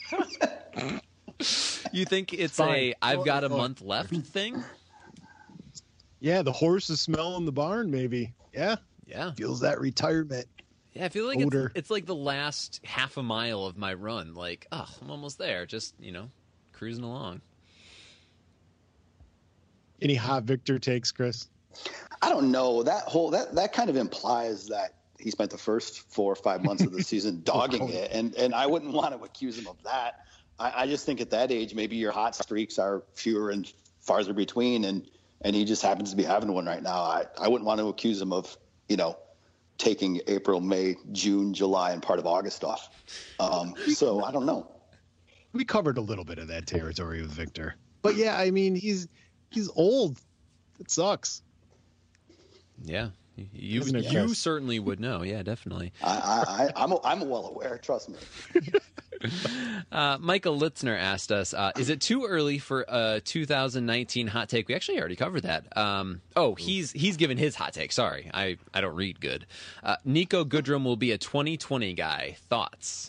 You think it's Fine. a I've got a month left thing? Yeah, the horse is smelling the barn, maybe. Yeah. Yeah. Feels that retirement. Yeah, I feel like it's, Odor. it's like the last half a mile of my run. Like, oh, I'm almost there. Just, you know, cruising along. Any hot Victor takes, Chris? I don't know. That whole that that kind of implies that he spent the first four or five months of the season dogging it, and and I wouldn't want to accuse him of that. I, I just think at that age, maybe your hot streaks are fewer and farther between, and and he just happens to be having one right now. I I wouldn't want to accuse him of, you know, taking April, May, June, July, and part of August off. Um, so I don't know. We covered a little bit of that territory with Victor, but yeah, I mean he's he's old. It sucks. Yeah. You Isn't it, you Chris? certainly would know. Yeah, definitely. I, I, I I'm I'm well aware. Trust me. Uh, Michael Litzner asked us, uh, is it too early for a two thousand nineteen hot take? We actually already covered that. Um, oh, he's he's given his hot take. Sorry, I, I don't read good. Uh, Nico Goodrum will be a twenty twenty guy. Thoughts?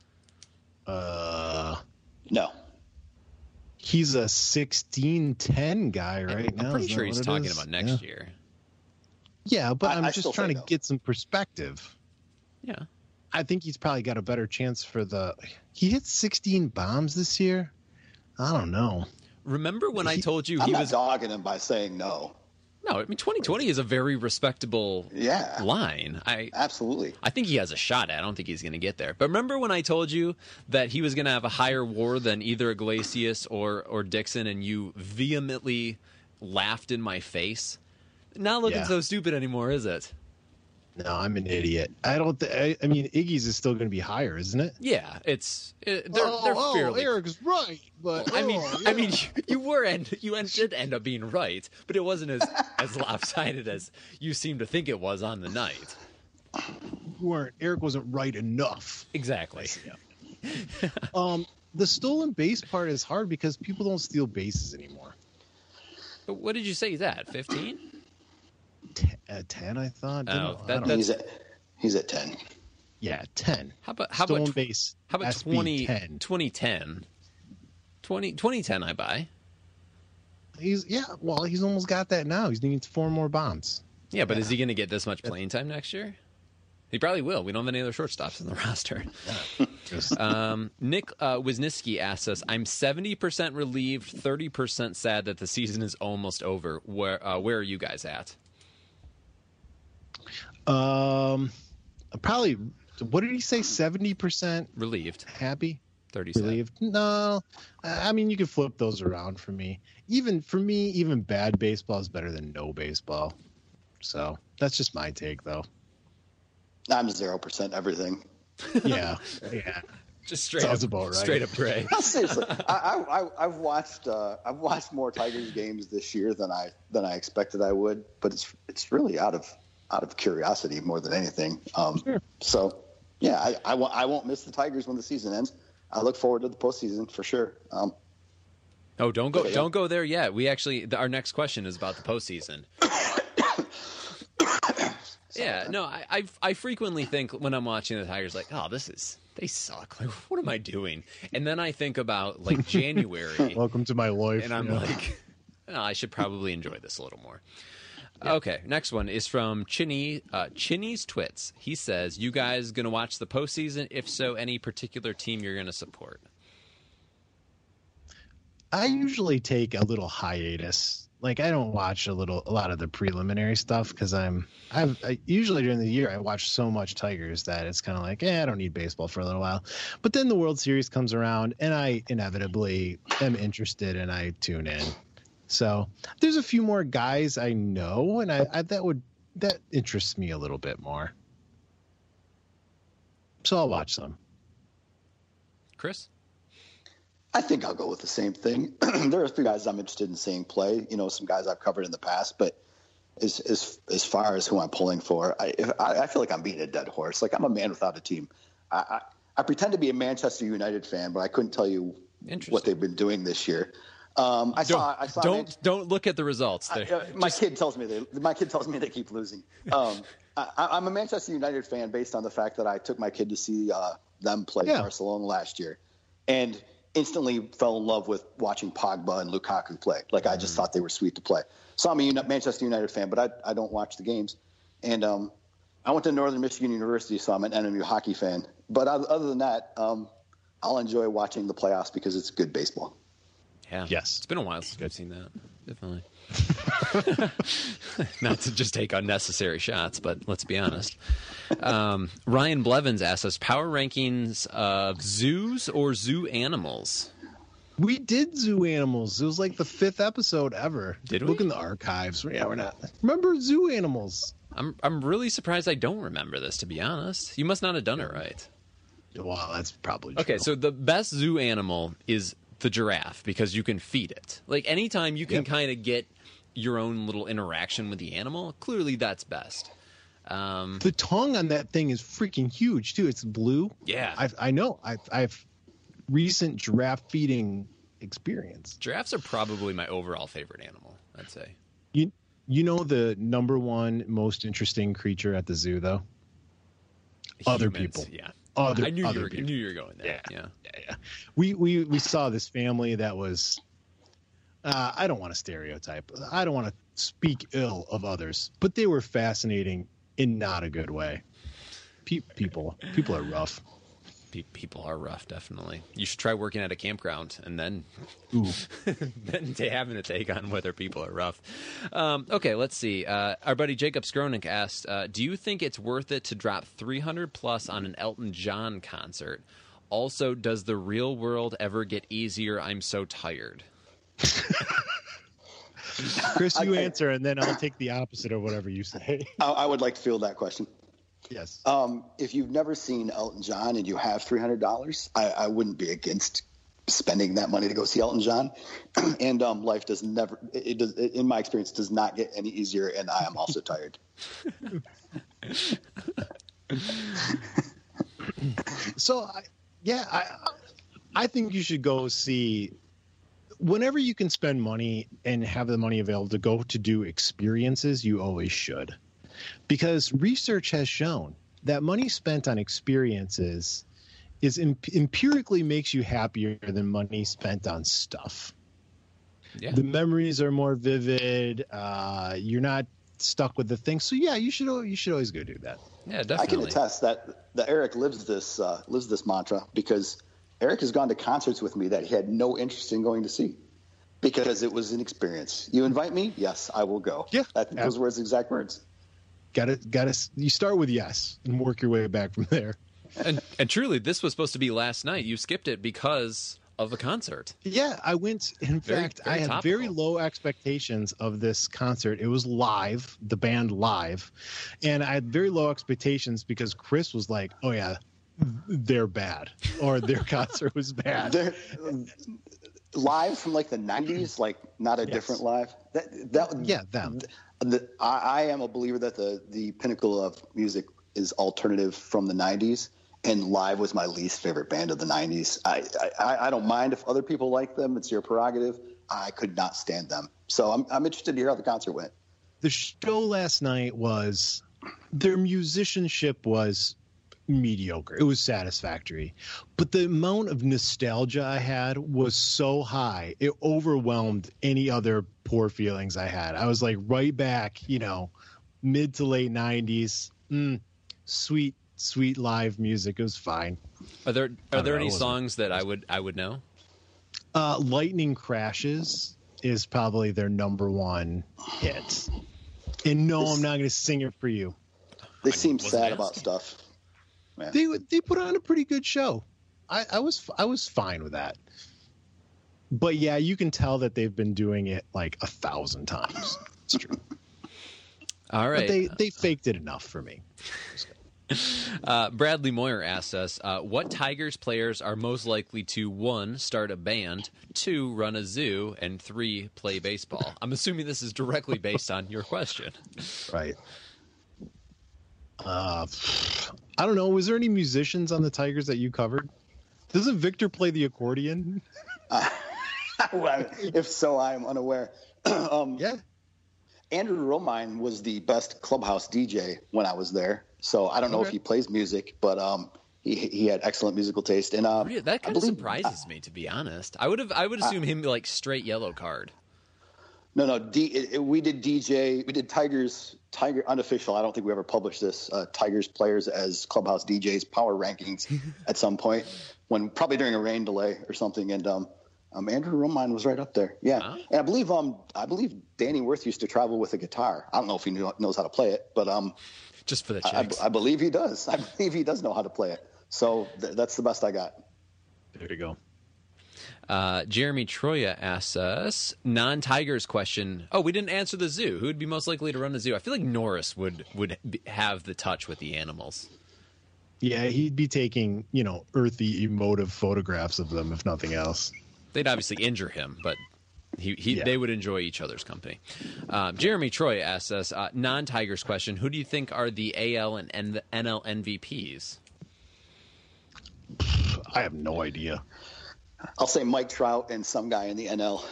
Uh, No. he's a sixteen ten guy right I'm now. pretty Is sure that he's what it talking is? about next yeah. year. Yeah, but I- I'm I just still trying say to no. get some perspective. Yeah. I think he's probably got a better chance for the. He hit sixteen bombs this year. I don't know. Remember when I told you I'm he not was? dogging him by saying no. No, I mean twenty twenty is a very respectable Yeah. line. I Absolutely. I think he has a shot at it. I don't think he's going to get there. But remember when I told you that he was going to have a higher WAR than either Iglesias or or Dixon, and you vehemently laughed in my face? Not looking Yeah. so stupid anymore, is it? No, I'm an idiot. I don't. Th- I, I mean, Iggy's is still going to be higher, isn't it? Yeah, it's it, they're oh, they're oh, fairly. Eric's right, but I mean, oh, I yeah. mean, you, you were and you end, did end up being right, but it wasn't as as lopsided as you seem to think it was on the night. you weren't. Eric wasn't right enough. Exactly. Um, the stolen base part is hard because people don't steal bases anymore. But what did you say he's at? Fifteen? T- at ten, I thought. Didn't- Oh, I that- don't- that's- He's at he's at ten. yeah, ten. How about how stolen about tw- base? How about S B twenty, ten? twenty ten? twenty, twenty ten I buy. He's yeah. Well, he's almost got that now. He's needing four more bombs. Yeah, but is he going to get this much playing time next year? He probably will. We don't have any other shortstops in the roster. Just, Um, Nick uh, Wisniewski asks us, I'm seventy percent relieved, thirty percent sad that the season is almost over. Where uh, where are you guys at? um, probably. What did he say? Seventy percent Relieved, happy. thirty sad. Relieved? No, I I mean you can flip those around for me. Even for me, even bad baseball is better than no baseball. So that's just my take, though. I'm zero percent everything. Yeah, yeah. Just straight Sounds up, about right. straight up gray. No, seriously, I, I, I, I've watched uh, I've watched more Tigers games this year than I than I expected I would, but it's it's really out of out of curiosity more than anything. Um, Sure. So, yeah, I, I won't I won't miss the Tigers when the season ends. I look forward to the postseason for sure. Um, Oh, don't go, Okay, yeah. don't go there yet. We actually, the, our next question is about the postseason. Yeah, no, I, I I frequently think when I'm watching the Tigers, like, oh, this is they suck. Like, what am I doing? And then I think about like January, Welcome to my life. and I'm yeah. like, oh, I should probably enjoy this a little more. Okay, next one is from Chinny uh, Chinny's Twits. He says, "You guys gonna watch the postseason? If so, any particular team you're gonna support?" I usually take a little hiatus Like I don't watch a little a lot of the preliminary stuff because I'm I've I, usually during the year I watch so much Tigers that it's kind of like eh, I don't need baseball for a little while. But then the World Series comes around and I inevitably am interested and I tune in. So there's a few more guys I know and I, I that would that interests me a little bit more. So I'll watch some. Chris? I think I'll go with the same thing. There are a few guys I'm interested in seeing play, you know, some guys I've covered in the past, but as as, as far as who I'm pulling for, I, I I feel like I'm beating a dead horse. Like I'm a man without a team. I, I, I pretend to be a Manchester United fan, but I couldn't tell you what they've been doing this year. Um, I don't, saw. I saw. Don't Man- don't look at the results. I, uh, my Just... kid tells me they. My kid tells me they keep losing. Um, I, I'm a Manchester United fan based on the fact that I took my kid to see uh, them play yeah. Barcelona last year, and instantly fell in love with watching Pogba and Lukaku play. Like I just mm. thought they were sweet to play. So I'm a Uni- Manchester United fan, but I I don't watch the games. And um, I went to Northern Michigan University, so I'm an N M U hockey fan. But other than that, um, I'll enjoy watching the playoffs because it's good baseball. Yeah. Yes. It's been a while since I've seen that. Definitely. Not to just take unnecessary shots, but let's be honest. Um, Ryan Blevins asks us power rankings of zoos or zoo animals. We did zoo animals. It was like the fifth episode ever. Did we? Look in the archives. Yeah, we're not. Remember zoo animals? I'm I'm really surprised I don't remember this, to be honest. You must not have done it right. Well, that's probably true. Okay, so the best zoo animal is the giraffe because you can feed it. Like anytime you can yep. kind of get your own little interaction with the animal, clearly that's best. Um, the tongue on that thing is freaking huge too. It's blue. Yeah, I've, I know. I've, I've recent giraffe feeding experience. Giraffes are probably my overall favorite animal, I'd say. You you know the number one most interesting creature at the zoo though? Humans, other people. Yeah. Other, I knew other you were, people. knew you were going there. Yeah. Yeah. yeah, yeah. We we we saw this family that was. Uh, I don't want to stereotype. I don't want to speak ill of others, but they were fascinating in not a good way. Pe- people people are rough. People are rough, definitely. You should try working at a campground and then, Ooh. then having a take on whether people are rough. Um, okay, let's see. Uh, our buddy Jacob Skronik asked, uh, do you think it's worth it to drop three hundred plus on an Elton John concert? Also, does the real world ever get easier? I'm so tired. Chris, you I, answer, and then I'll take the opposite of whatever you say. I, I would like to field that question. Yes. Um, if you've never seen Elton John and you have three hundred dollars, I, I wouldn't be against spending that money to go see Elton John. And um, life does never, it does, it, in my experience, does not get any easier. And I am also tired. So, I, yeah, I, I think you should go see. Whenever you can spend money and have the money available to go to do experiences, you always should. Because research has shown that money spent on experiences is imp- empirically makes you happier than money spent on stuff. Yeah. The memories are more vivid. Uh, you're not stuck with the thing. So yeah, you should you should always go do that. Yeah, definitely. I can attest that that Eric lives this uh, lives this mantra because Eric has gone to concerts with me that he had no interest in going to see because it was an experience. You invite me, yes, I will go. Yeah, that, those were his exact words. Got it. Got to. You start with yes and work your way back from there. And and truly, this was supposed to be last night. You skipped it because of the concert. Yeah, I went. In very, fact, very I had topical. very low expectations of this concert. It was live, the band live, and I had very low expectations because Chris was like, "Oh yeah, they're bad," or their concert was bad. They're, live from like the nineties, like not a yes. different live. That that yeah, them. The, I, I am a believer that the the pinnacle of music is alternative from the nineties, and live was my least favorite band of the nineties. I, I I don't mind if other people like them; it's your prerogative. I could not stand them, so I'm I'm interested to hear how the concert went. The show last night was their musicianship was mediocre. It was satisfactory, but the amount of nostalgia I had was so high it overwhelmed any other poor feelings I had. I was like right back, you know, mid to late nineties. Mm, sweet, sweet live music. It was fine. Are there are there know, any songs that I would I would know? Uh, Lightning Crashes is probably their number one hit. And no, I'm not going to sing it for you. They seem sad about stuff. Man. They they put on a pretty good show. I, I was I was fine with that. But yeah, you can tell that they've been doing it like a thousand times. It's true. All right. But they, they faked it enough for me. Uh, Bradley Moyer asks us, uh, what Tigers players are most likely to, one, start a band, two, run a zoo, and three, play baseball? I'm assuming this is directly based on your question. Right. Uh, I don't know. Was there any musicians on the Tigers that you covered? Doesn't Victor play the accordion? Uh, well, if so, I am unaware. um, yeah. Andrew Romine was the best clubhouse D J when I was there. So I don't know Okay. if he plays music, but um, he he had excellent musical taste. And uh, Really? That kind I of believe, surprises uh, me, to be honest. I would have, I would assume him like straight yellow card. No, no. D, it, it- we did D J. We did Tigers. Tiger unofficial. I don't think we ever published this. Uh, Tigers players as clubhouse D Js power rankings at some point when probably during a rain delay or something. And um, um Andrew Romine was right up there. Yeah, Huh? and I believe um I believe Danny Worth used to travel with a guitar. I don't know if he knew, knows how to play it, but um Just for the I, checks. I believe he does. I believe he does know how to play it. So th- that's the best I got. There you go. Uh, Jeremy Troya asks us, non-Tigers question. Oh, we didn't answer the zoo. Who would be most likely to run the zoo? I feel like Norris would would be, have the touch with the animals. Yeah, he'd be taking, you know, earthy, emotive photographs of them, if nothing else. They'd obviously injure him, but he, he Yeah. they would enjoy each other's company. Um, Jeremy Troy asks us, uh, non-Tigers question. Who do you think are the A L and N- NL M V Ps? I have no idea. I'll say Mike Trout and some guy in the N L.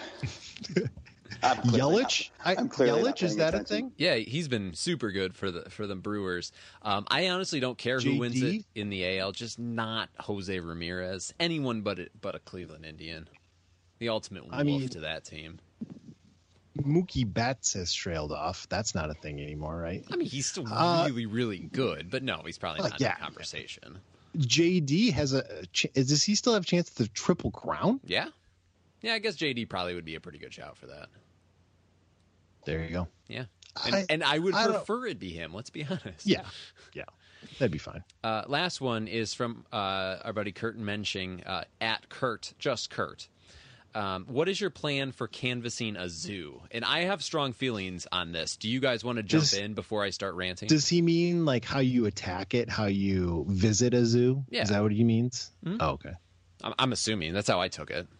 I'm clearly Yelich? not- I, I'm clearly not Yelich, is paying that attention. a thing? Yeah, he's been super good for the for the Brewers. Um, I honestly don't care who J D? wins it in the A L, just not Jose Ramirez. Anyone but a, but a Cleveland Indian. The ultimate wolf I mean- to that team. Mookie Betts has trailed off. That's not a thing anymore, right? I mean, he's still Uh, really, really good, but no, he's probably uh, not yeah. in the conversation. J D has a. a ch- is, does he still have a chance at the Triple Crown? Yeah? Yeah, I guess J D probably would be a pretty good shout for that. There you go. Yeah. And I- I, and I would I don't- prefer it be him, let's be honest. Yeah, yeah, that'd be fine. Uh, last one is from uh, our buddy Kurt Mensching, uh, at Kurt, just Kurt. Um, what is your plan for canvassing a zoo? And I have strong feelings on this. Do you guys want to jump Does- in before I start ranting? Does he mean like how you attack it, how you visit a zoo? Yeah. Is that what he means? Mhm. Oh, okay. I'm, I'm assuming that's how I took it.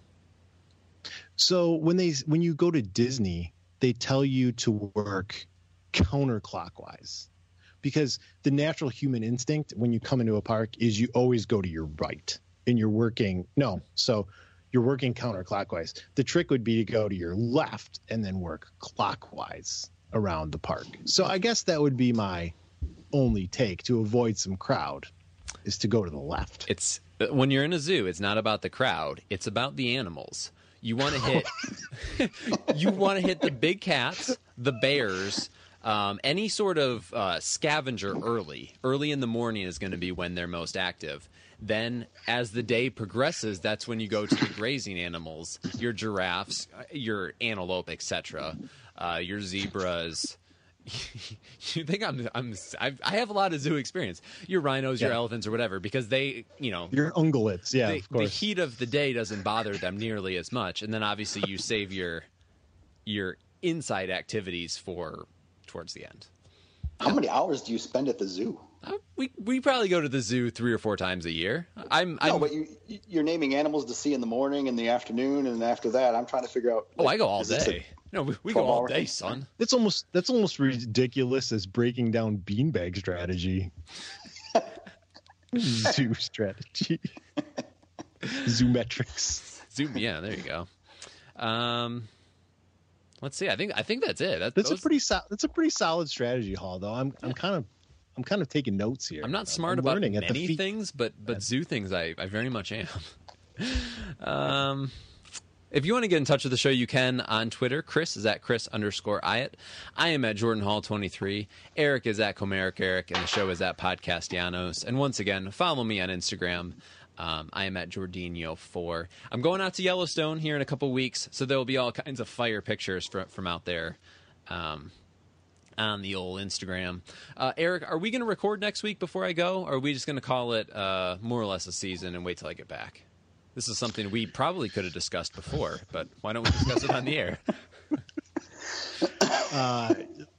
So when they when you go to Disney, they tell you to work counterclockwise because the natural human instinct when you come into a park is you always go to your right and you're working no so you're working counterclockwise. The trick would be to go to your left and then work clockwise around the park. So I guess that would be my only take to avoid some crowd is to go to the left. It's when you're in a zoo, it's not about the crowd, it's about the animals. You want to hit you want to hit the big cats, the bears, um, any sort of uh, scavenger early. Early in the morning is going to be when they're most active. Then as the day progresses, that's when you go to the grazing animals, your giraffes, your antelope, et cetera, uh, your zebras. You think I'm, I'm I've, I have a lot of zoo experience. Your rhinos, your Yeah. elephants, or whatever, because they, you know, Your ungulates, yeah, the, of the course. heat of the day doesn't bother them nearly as much, and then obviously you save your your inside activities for towards the end. How many hours do you spend at the zoo? Uh, we we probably go to the zoo three or four times a year. I'm, No, I'm but you you're naming animals to see in the morning and the afternoon, and after that, I'm trying to figure out. oh, like, I go all is this a- day. No, we, we go twelve all hour day, thing? son. That's almost that's almost ridiculous as breaking down beanbag strategy. Zoo strategy. Zoo metrics. Zoom, yeah, there you go. Um, let's see. I think I think that's it. That, That's those- a pretty so, that's a pretty solid strategy, Hall. Though I'm I'm kind of I'm kind of taking notes here. I'm not smart I'm about learning at the many feet. things, but but zoo things I, I very much am. um, if you want to get in touch with the show, you can on Twitter. Chris is at Chris underscore Iat. I am at Jordan Hall twenty-three. Eric is at Comeric Eric, and the show is at Podcastianos. And once again, follow me on Instagram. Um, I am at Jorginho four. I'm going out to Yellowstone here in a couple weeks, so there will be all kinds of fire pictures from, from out there um, on the old Instagram. Uh, Eric, are we going to record next week before I go, or are we just going to call it uh, more or less a season and wait till I get back? This is something we probably could have discussed before, but why don't we discuss it on the air? uh,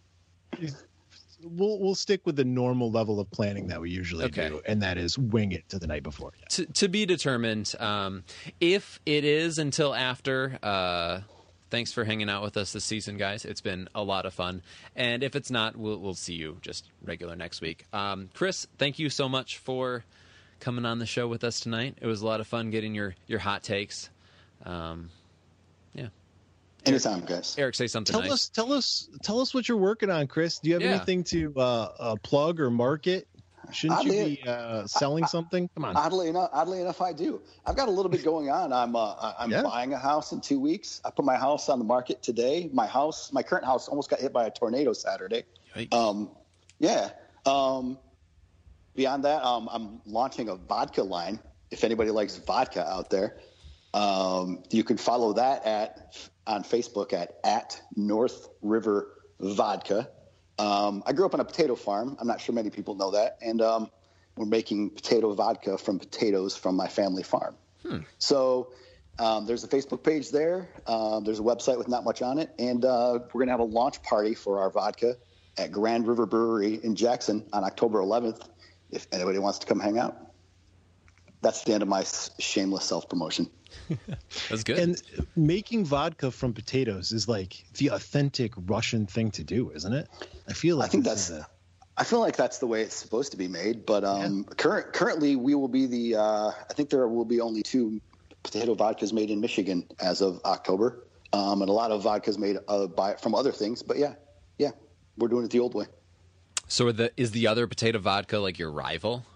we'll we'll stick with the normal level of planning that we usually Okay. do, and that is wing it to the night before. Yeah. To, to be determined. Um, if it is until after, uh, thanks for hanging out with us this season, guys. It's been a lot of fun. And if it's not, we'll we'll see you just regular next week. Um, Chris, thank you so much for coming on the show with us tonight. It was a lot of fun getting your your hot takes. Um, yeah. Anytime, guys. Eric, say something Tell nice. us, tell us, tell us what you're working on, Chris. Do you have Yeah. anything to uh, uh, plug or market? Shouldn't Oddly- you be uh, selling something? Come on. Oddly enough, oddly enough, I do. I've got a little bit going on. I'm uh, I'm Yeah. buying a house in two weeks. I put my house on the market today. My house, my current house, almost got hit by a tornado Saturday. Yikes. Um, yeah. Um, beyond that, um, I'm launching a vodka line. If anybody likes vodka out there, um, you can follow that at on Facebook at at North River Vodka. Um, I grew up on a potato farm. I'm not sure many people know that, and um, we're making potato vodka from potatoes from my family farm. Hmm. So um, there's a Facebook page there. Um, there's a website with not much on it, and uh, we're gonna have a launch party for our vodka at Grand River Brewery in Jackson on October eleventh. If anybody wants to come hang out. That's the end of my s- shameless self-promotion. That's good. And making vodka from potatoes is like the authentic Russian thing to do, isn't it? I feel like I think this that's. is a- I feel like that's the way it's supposed to be made. But um, current currently, we will be the. Uh, I think there will be only two potato vodkas made in Michigan as of October, um, and a lot of vodkas made uh, by from other things. But yeah, yeah, we're doing it the old way. So are the, is the other potato vodka like your rival?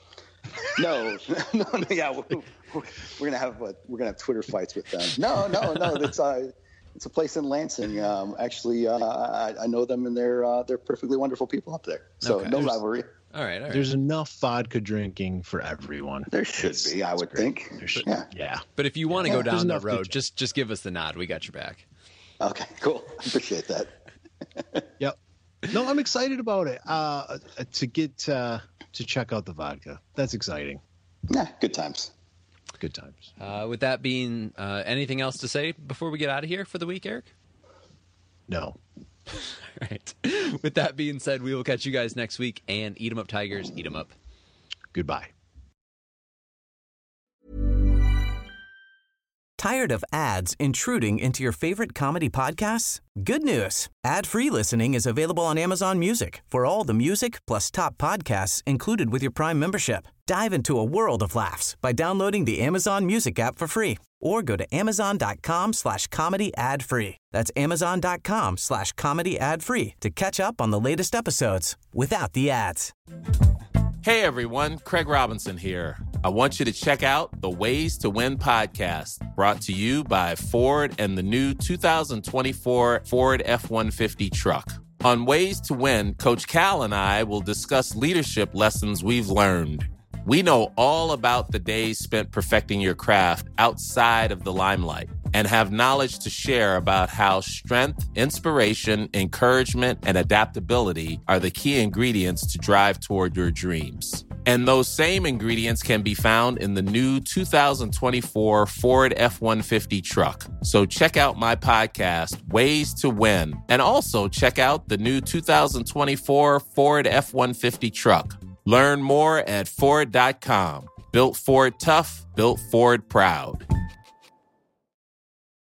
No, no, no yeah, we're, we're gonna have uh, we're gonna have Twitter fights with them. No, no, no. It's uh, it's a place in Lansing. Um, actually, uh, I, I know them, and they're uh, they're perfectly wonderful people up there. So Okay. no There's- rivalry. All right, all right. There's enough vodka drinking for everyone. There should It's- be, I it's would great. think. There should- Yeah. yeah. But if you want to Yeah, go there's down that enough good road, jokes. just just give us the nod. We got your back. Okay, cool. I appreciate that. Yep. No, I'm excited about it. Uh, to get uh, to check out the vodka. That's exciting. Yeah, good times. Good times. Uh, with that being, uh, anything else to say before we get out of here for the week, Eric? No. All right. With that being said, we will catch you guys next week, and eat 'em up, Tigers. Eat 'em up. Goodbye. Tired of ads intruding into your favorite comedy podcasts? Good news. Ad-free listening is available on Amazon Music for all the music plus top podcasts included with your Prime membership. Dive into a world of laughs by downloading the Amazon Music app for free or go to amazon.com slash comedy ad free. That's amazon.com slash comedy ad free to catch up on the latest episodes without the ads. Hey everyone, Craig Robinson here. I want you to check out the Ways to Win podcast, brought to you by Ford and the new two thousand twenty-four Ford F one fifty truck. On Ways to Win, Coach Cal and I will discuss leadership lessons we've learned. We know all about the days spent perfecting your craft outside of the limelight and have knowledge to share about how strength, inspiration, encouragement, and adaptability are the key ingredients to drive toward your dreams. And those same ingredients can be found in the new two thousand twenty-four Ford F one fifty truck. So check out my podcast, Ways to Win, and also check out the new two thousand twenty-four Ford F one fifty truck. Learn more at Ford dot com. Built Ford tough, built Ford proud.